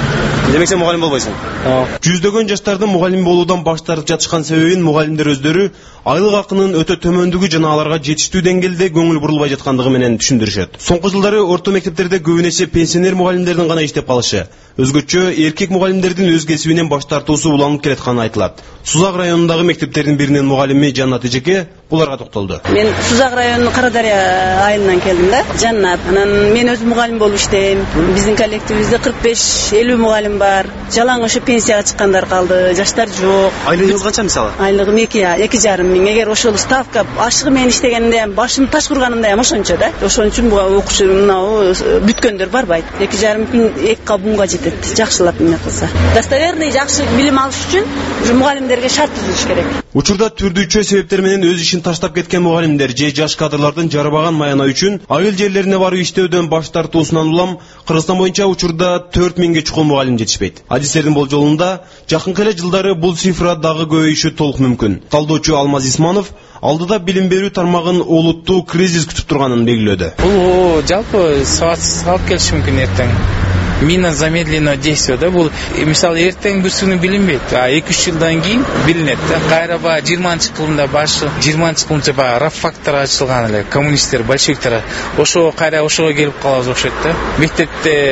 Демек сен мугалим болбойсуң? Жүздөгөн жаштардын мугалим болуудан баш тартып жатышкан себебин мугалимдер өздөрү айлык акынын өтө төмөндүгү жана аларга жетиштүү деңгээлде көңүл бурулбай жаткандыгы менен түшүндүрүшөт. Соңку жылдары орто мектептерде көбүн эсе пенсионер мугалимдердин гана иштеп калышы, өзгөчө эркек мугалимдердин өз кесибинен баш тартуусу уланып келатканы айтылат. Сузак районундагы мектептердин биринин мугалими Жаннат Эжеке буларга токтолду. Мен Сузак районунун Кара-Дарыя айылынан келдим да. Жаннат. Анан мен өзүм мугалим болуп иштейм. Биздин коллективибизде кырк беш элүү мугалим бар. Жалаң ошо пенсияга чыккандар калды, жаштар жок. Айлыгыңыз канча мисалы? Айлыгым эки, эки жарым миң. Эгер ошол ставка ашыгы менен иштегенде башым таш курганымда ham ошончо да. Ошон үчүн буга окуучу мынау бүткөндөр барбайт. эки жарым күн эки кабунга жетет. Жакшылап эмне кылса. Достоверный жакшы билим алыш үчүн ушу мугалимдерге шарт түзүш керек. Учурда түрдүүчө себептер менен өз ишин таштап кеткен мугалимдер же жаш кадрлардын жарабаган маянаа үчүн айыл жерлерине барып иштөөдөн баш тартуусунан улам Кыргызстан боюнча учурда төрт миңге чукул мугалим жетишпейт. Адистердин болжолунда жакынкы эле жылдары бул цифра дагы көбөйүшү толук мүмкүн. Талдоочу Алмаз Исманов алдыда билим берүү тармагын олуттуу кризис күтүп турганын белгилөөдө. Бул жалпы сабатсыз алып келиши мүмкүн эртең. Мина замедленного действия да бул мисалы эртең бүсүнү билинбейт, а эки үч жылдан кийин билинет да. Кайра баягы жыйырманчы кылымда башы жыйырманчы кылымча баягы раб фактор ачылган эле коммунисттер, большевиктер ошого кайра ошого келип калабыз окшойт да. Мектепте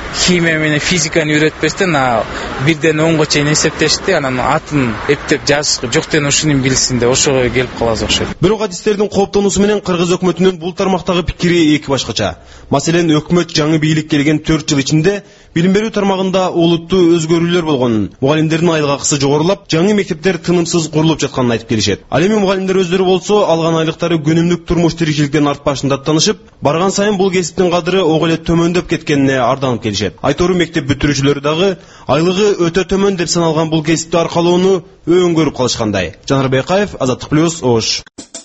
химия менен физиканы үйрөтпөстөн бирден онго чейин эсептешти, анан атын эптеп жазыш жоктен ушуну билсин деп ошого келип калабыз окшойт. Бирок адистердин кооптонуусу менен кыргыз өкмөтүнүн бул тармактагы пикири эки башкача. Маселен, өкмөт жаңы бийлик келген төрт жыл ичинде билим берүү тармагында олуттуу өзгөрүүлөр болгонун, мугалимдердин айлык акысы жогорулап, жаңы мектептер тынымсыз курулуп жатканын айтып келишет. Ал эми мугалимдер өздөрү болсо алган айлыктары күнүмдүк турмуш тиричиликтен артпашын даттанышып, барган сайын бул кесиптин кадыры ого эле төмөндөп кеткенине арданып келишет. Айтору мектеп бүтүрүүчүлөрү дагы айлыгы өтө төмөн деп саналган бул кесипти аркалоону өңгөрүп калышкандай. Жанар Бейкаев, Азаттык плюс, Ош.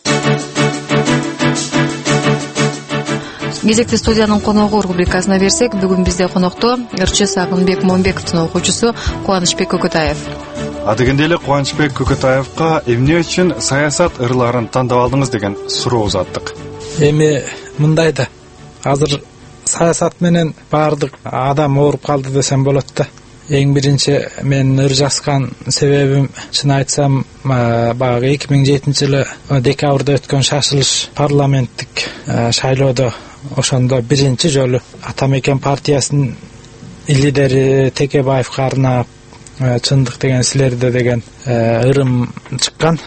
Кезекти студиянын коногу рубрикасына берсек, бүгүн бизде конокто ырчы Сагынбек Момбековдун окуучусу Кубанычбек Көкөтаев. Адегенде эле Кубанычбек Көкөтаевга эмне үчүн саясат ырларын тандап алдыңыз деген суроо узаттык. Эми мындай да, азыр саясат менен баардык адам ооруп калды десем болот да. Эң биринчи мен ыр жазган себебим, чын айтсам, баягы эки миң жетинчи жылы декабрда өткөн шашылыш парламенттик шайлоодо, ошондо биринчи жолу Атамекен партиясынын лидери Текебаевга арнап чындык деген силерде деген ырым чыккан.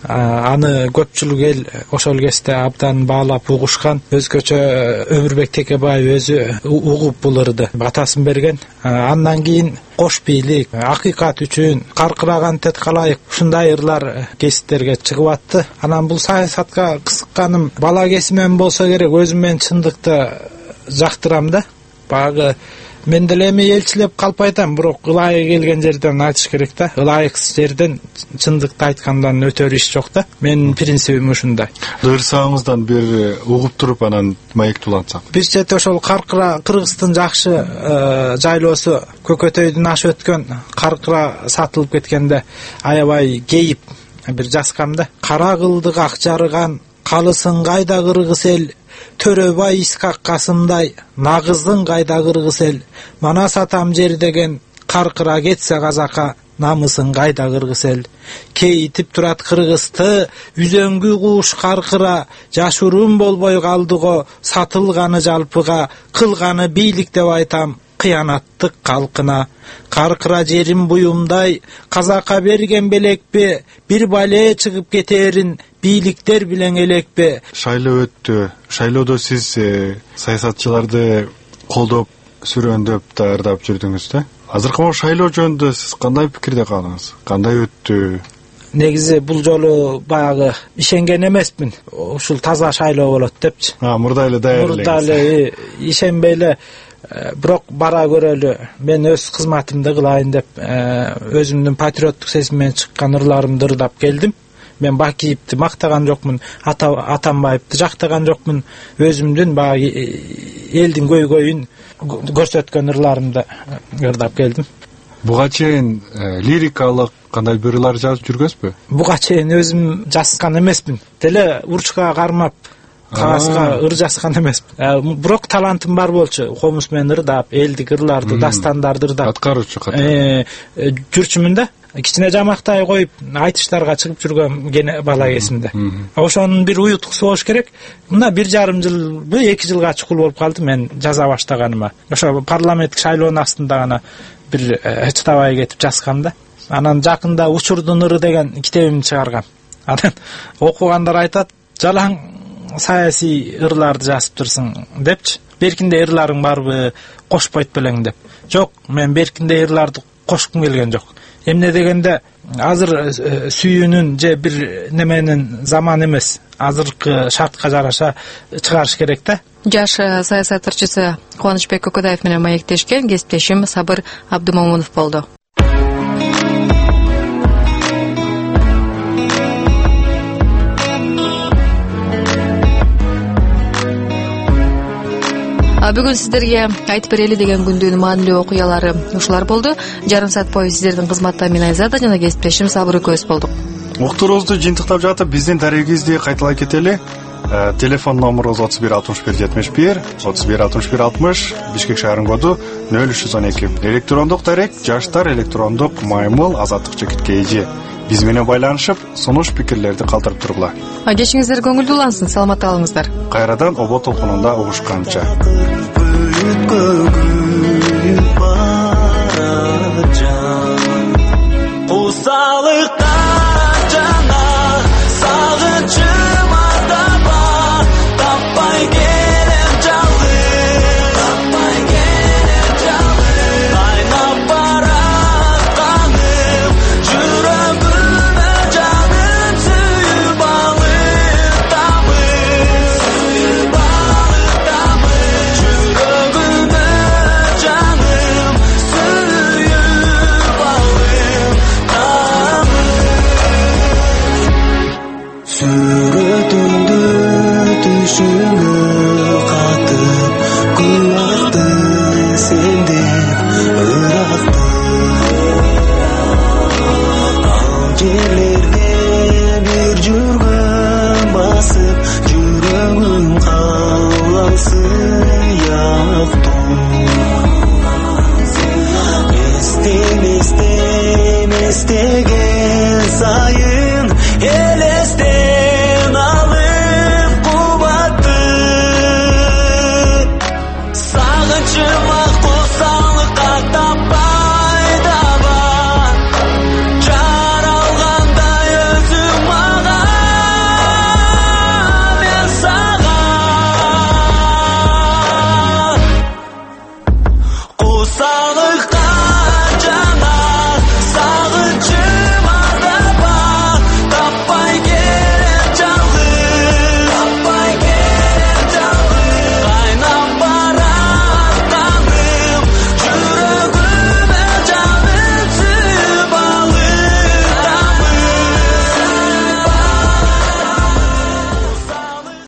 Аны көпчүлүк эл ошол кезде абдан баалап угушкан. Өзгөчө Өмүрбек Текебаев өзү угуп бул ырды батасын берген. Андан кийин кош бийлик, акыйкат үчүн, каркыраган тет калайык, ушундай ырлар кесиптерге чыгып атты. Анан бул саясатка кызыкканым бала кезимден болсо керек, өзүм мен чындыкты жактырам да. Багы мен деле эми элчилеп калп айтам, бирок ылайык келген жерден айтыш керек да. Ылайыксыз жерден чындыкты айткандан өтөр иш жок да. Менин принцибим ушундай. Дырсаңыздан бир угуп туруп анан маекти улантсак. Биз жете ошол Каркыра Кыргыздын жакшы жайлоосу Көкөтөйдүн ашы өткөн Каркыра сатылып кеткенде аябай кейип бир жазгам да. Кара кылдык ак жарыган, калысын кайда кыргыз эл, Төрөбай Искак Касымдай, нагыздын кайда кыргыз эл, мана сатам жер деген, Каркыра кетсе казака, намысын кайда кыргыз эл. Кейитип турат кыргызды, үзөңгү куш Каркыра, жашуурун болбой калдыго, сатылганы жалпыга, кылганы бийлик деп айтам, кыянаттык калкына. Каркыра жерим буюмдай, казака берген белекпе, бир бале чыгып кетерин, бийликтер билен элекпе. Шайлоо өттү. Шайлоодо сиз саясатчыларды колдоп, сүрөөндөп, даярдап жүрдүңүз да. Азыркы шайлоо жөнүндө сиз кандай пикирде калдыңыз? Кандай өттү? Негизи бул жолу баягы ишенген эмесмин. Ушул таза шайлоо болот депчи. А, мурда эле даярдалыңыз. Мурда эле ишенбей эле, бирок бара көрөлү, мен өз кызматымды кылайын деп, өзүмдүн патриоттук сезим менен чыккан ырларымды ырдап келдим. Мен Бакиевди мактаган жокмун, Атамбаевди жактаган жокмун, өзүмдүн баягы элдин көйгөйүн көрсөткөн ырларымды ырдап келдим. Буга чейин лирикалык кандай бир ырлар жазып жүргөнсүзбү? Буга чейин өзүм жазган эмесмин. Деле урчка кармап кагазга ыр жазган эмесмин. Бирок талантым бар болчу. Комуз менен ырдап, элдик ырларды, дастандарды ырдап. Аткаруучу катары. Жүрчүмүн да. Кичине жамактай коюп, айтыштарга чыгып жүргөн бала кезимде. Ошонун бир уюткусу болуш керек. Мына бир жарым жылбы, эки жылга чукул болуп калды мен жаза баштаганыма. Ошо парламенттик шайлоонун астында гана бир чыдабай кетип жазгам да. Анан жакында Учурдун ыры деген китебимди чыгаргам. Анан окугандар айтат, жалаң саясий ырларды жазыптырсың депчи. Беркинде ырларың барбы, кошпойт белең деп. Жок, мен беркинде ырларды кошкум келген жок. Эмне дегенде, азыр сүйүүнүн же бир неменин заманы эмес. Азыркы шартка жараша чыгарыш керек да. Жаш саясат ырчысы Кубанычбек Көкөтаев менен маектешкен кесиптешим Сабыр Абдымомунов болду. Бүгүн сиздерге айтып берели деген күндүн маанилүү окуялары ушулар болду. Жарым саат бою сиздердин кызматта мен Айзада жана кесиптешим Сабыр экөөбүз болдук. Уктуруубузду жыйынтыктап жатып, биздин дарегибизди кайталай кетели. Телефон номерубуз отуз бир алтымыш бир жетимиш бир, отуз бир алтымыш бир алтымыш, Бишкек шаарынын коду нөл үч жүз он эки. Электрондук дарек жаштар электрондук маймыл азаттык чекит kg. Биз менен байланышып, сунуш пикирлерди калтырып тургула. Кечиңиздер көңүлдүү улансын, саламатта калыңыздар. Кайрадан обо толкунунда угушканча. барачан кусалыкта